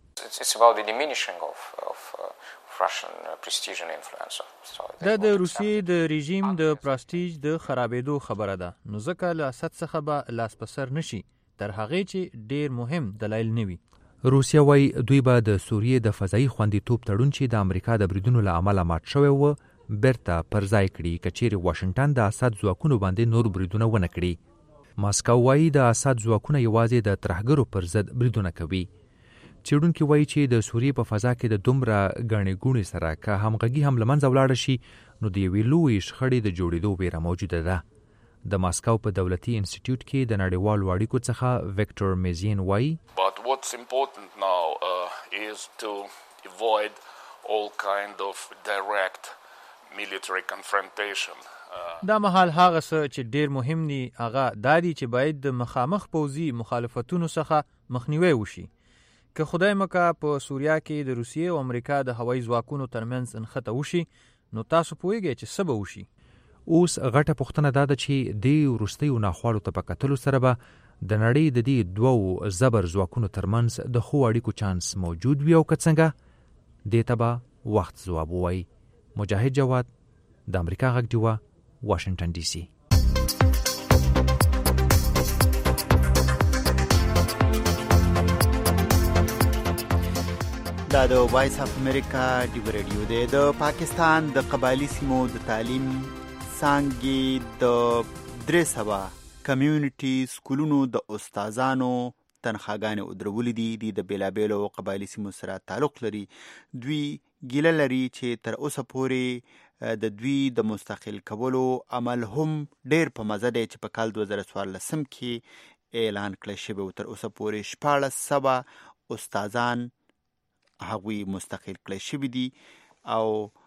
دا د روسیې د رژیم د پرستیج د خرابېدو خبره ده، نو ځکه له اسد څخه به لاس په سر نشي تر هغې چې ډیر مهم دلایل نه وي. روسیه وایي دوی به د سوریې د فضایي خوندیتوب تړون چې د امریکا د بریدونو له امله مات شوی و بیرته پر ځای کړي که چیرې واشنګټن د اسد ځواکونو باندې نور بریدونه ونه کړي. ماسکو وایي د اسد ځواکونه یوازې د ترهګرو پر ضد بریدونه کوي. څېړونکي وایي چې د سوریې په فضا کې د دومره ګڼې ګوڼې سره که همغږي هم له منځه ولاړه شي نو د یوې لویې شخړې د جوړېدو ویره موجوده ده. د ماسکو په دولتي انسټیټیوټ کې د نړیوالو اړیکو څخه ویکټور میزین وایي But what's important now is to avoid all kind of direct military confrontation. دا مهال هغه څه چې ډیر مهم دي هغه دا دي چې باید د مخامخ پوځي مخالفتونو څخه مخنیوي وشي. که خدای مکه په سوریا کې د روسیې او امریکا د هوایي ځواکونو ترمنځ انخته وشي نو تاسو پوهیږئ چې څه به وشي. اوس غټه پوښتنه دا ده چې دې وروستیو ناخوالو ته په کتلو سره به د نړۍ د دې دوو زبر ځواکونو ترمنځ د ښو اړیکو چانس موجود وي او که څنګه دې ته به وخت ځواب ووایي. مجاهد جواد د امریکا غږ ډیوه واشنګټن ډي سي. دا د وایس اف امریکا ډیو ریډیو دی. د پاکستان د قبایلی سیمو د تعلیم څانګې د 300 کمیونټي سکولونو د استادانو تنخواګانې ودرولې دي. د بیلابیلو قبایلی سیمو سره تعلق لري. دوی ګیله لري چې تر اوسه پورې د دوی د مستقل کولو عمل هم ډیر په مزه دی چې په کال 2014 کې اعلان کړی شوی و. تر اوسه پورې 1400 استادان هغوی مستقل کړی شوي دي او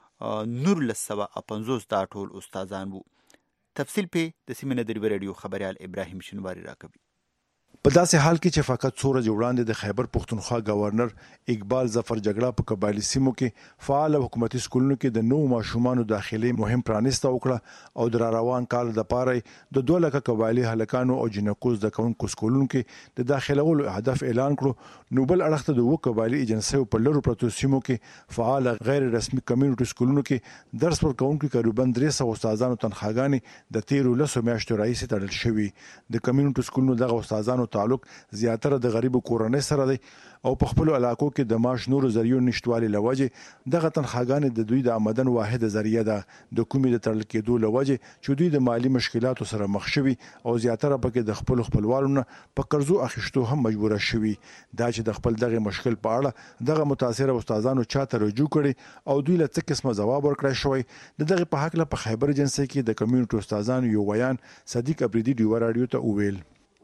1950 دا ټول استادان وو. تفصیل په د سیمې نه د ریو رادیو خبريال ابراهیم شنواری راکوي. په داسې حال کې چې فقط څو ورځې وړاندې د خیبر پښتونخوا گورنر اقبال ظفر جګړه په قبایلی سیمو کې فعال حکومتي سکولونو کې د نوو ماشومانو داخلي مهم پرانیسته وکړه او د روان کال د پاره د 2 لک قبایلی هلکانو او جنکو د کونکو سکولونو کې د داخلهولو هدف اعلان کړو. نو بل اړخته د قبایلی ایجنسیو په لورو پروتو سیمو کې فعال غیر رسمي کمیونټي سکولونو کې درس ورکوونکو تقریبا 300 استادانو تنخواګانې د 13 میاشتو راهیسې تړل شوې. د کمیونټي سکولونو دغه استادانو تعلق زیاتره د غریبو کورنۍ سره دی او په خپل علاقو کې د معاش نورو ذریعو نشټوالي لوجه دغه تنخواګانې د دوی د آمدن واحده ذریعہ ده. د کومې د تړل کېدو لوجه چې دوی د مالی مشکلاتو سره مخ شوي او زیاتره پکې د خپل خپلوانو نه په قرضو اخیستو هم مجبور شوي. دا چې د خپل دغه مشکل په اړه دغه متاثر استادانو چاته رجوع کړي او دوی له څه قسمه ځواب ورکړی شوی. دغه په حق له په خیبر ایجنسی کې د کمیونټي استادانو یو ویان صدیق ابریدي ډیو رادیو ته وویل.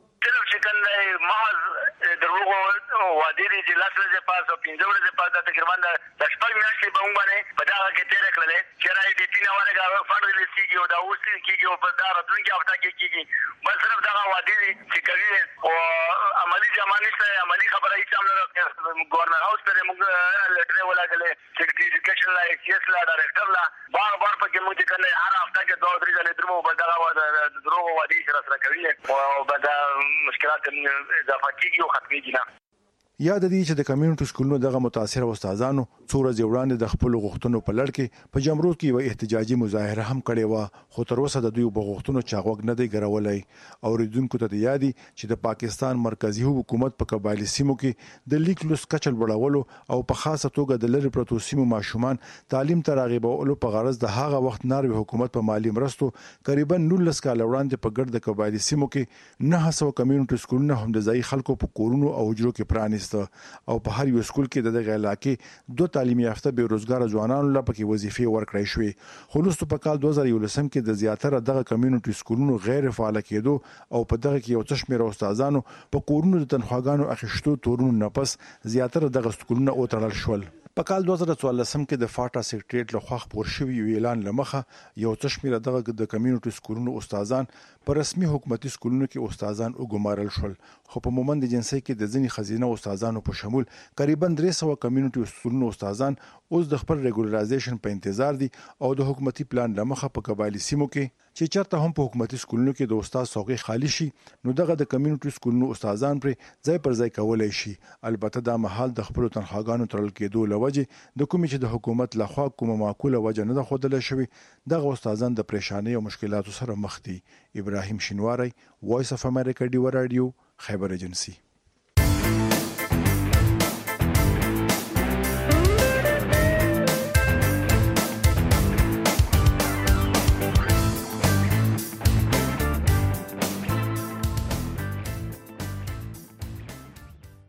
وادي دي چې لاس ورځې پاس او 15 ورځې پاس د تقریبا د شپږ میاشتې به باندې په دا کې تیر کړلې چې راځي د تینه ورګه فند ریلیسيږي او دا اوس کېږي او په دا راتلونکي هفته کې کېږي. بس صرف دا وادي دي چې کوي او عملی ځمانه سره عملی خبره هیڅ هم نه گورنر هاوس ته موږ لټره ولاګلې سیکریټری ایجوکیشن لا ایس لا ډایرکټر لا بار په کې موږ کنه هر هفته کې 2-3 ځله درمو په دا دروغ وادي سره کوي او دا مشکلات اضافه کیږي او ختميږي نه. یاد دي چې د کمیونټي سکولونو دغه متاثر استادانو څو ورځې وړاندې د خپل غوښتنو په لړ کې په جمرود کې یو احتجاجي مظاهره هم کړې و خو تر اوسه د دوی په غوښتنو چاغوګ نه دی ګرولای. اوریدونکو ته یادي چې د پاکستان مرکزی حکومت په قبایلی سیمو کې د لیکلوس کچل بڑاولو او په خاصه توګه د لری پروتو سیمو ماشومان تعلیم ته راغبولو په غرض د هغه وخت ناروي حکومت په مالی مرستو تقریبا 19 کال وړاندې په ګرد قبایلی سیمو کې 900 کمیونټي سکولونه هم د ځای خلکو په کورونو او حجرو کې پرانیست او په هر یو سکول کې دغه علاقې 2 تعلیمي یافته به روزګار ځوانانو لپاره وظیفې ورکړې شوې. خو نو په کال 2011 کې د زیاتره دغه کمیونټي سکولونو غیر فعال کېدو او په دغه کې یو څه شمېر استادانو په کورونو د تنخواګانو اخیستو تورونو نه پس زیاتره دغه سکولونه او تړل شول. په کال 2014 کې د فاټا سیکریټریټ له خوا خبر شوی اعلان لمخه یو څه شمېر دغه د کمیونټي سکولونو استادان په رسمي حکومتي سکولونو کې استادان وګمارل شول. خو په مومند ایجنسی کې د ځینی خزینه استادانو په شمول تقریبا 300 کمیونټي سکولونو استادان اوس د خپل ریګولرایزیشن په انتظار دي او د حکومتي پلان لمخه په قبایلی سیمو کې چې چرته هم په حکومتي سکولونو کې د استاد څوکۍ خالی شي نو دغه د کمیونټي سکولونو استادان پر ځای پر ځای کولای شي. البته دا محل د خپل تنخواګانو ترل کېدو لوجه د کومې چې د حکومت لخوا کومه معقوله وجه نه خوده شوی دغه استادان د پریشانی او مشکلاتو سره مخ دي. ابراهیم شنواری، وایس اف امریکا ډیو رادیو، خیبر ایجنسی.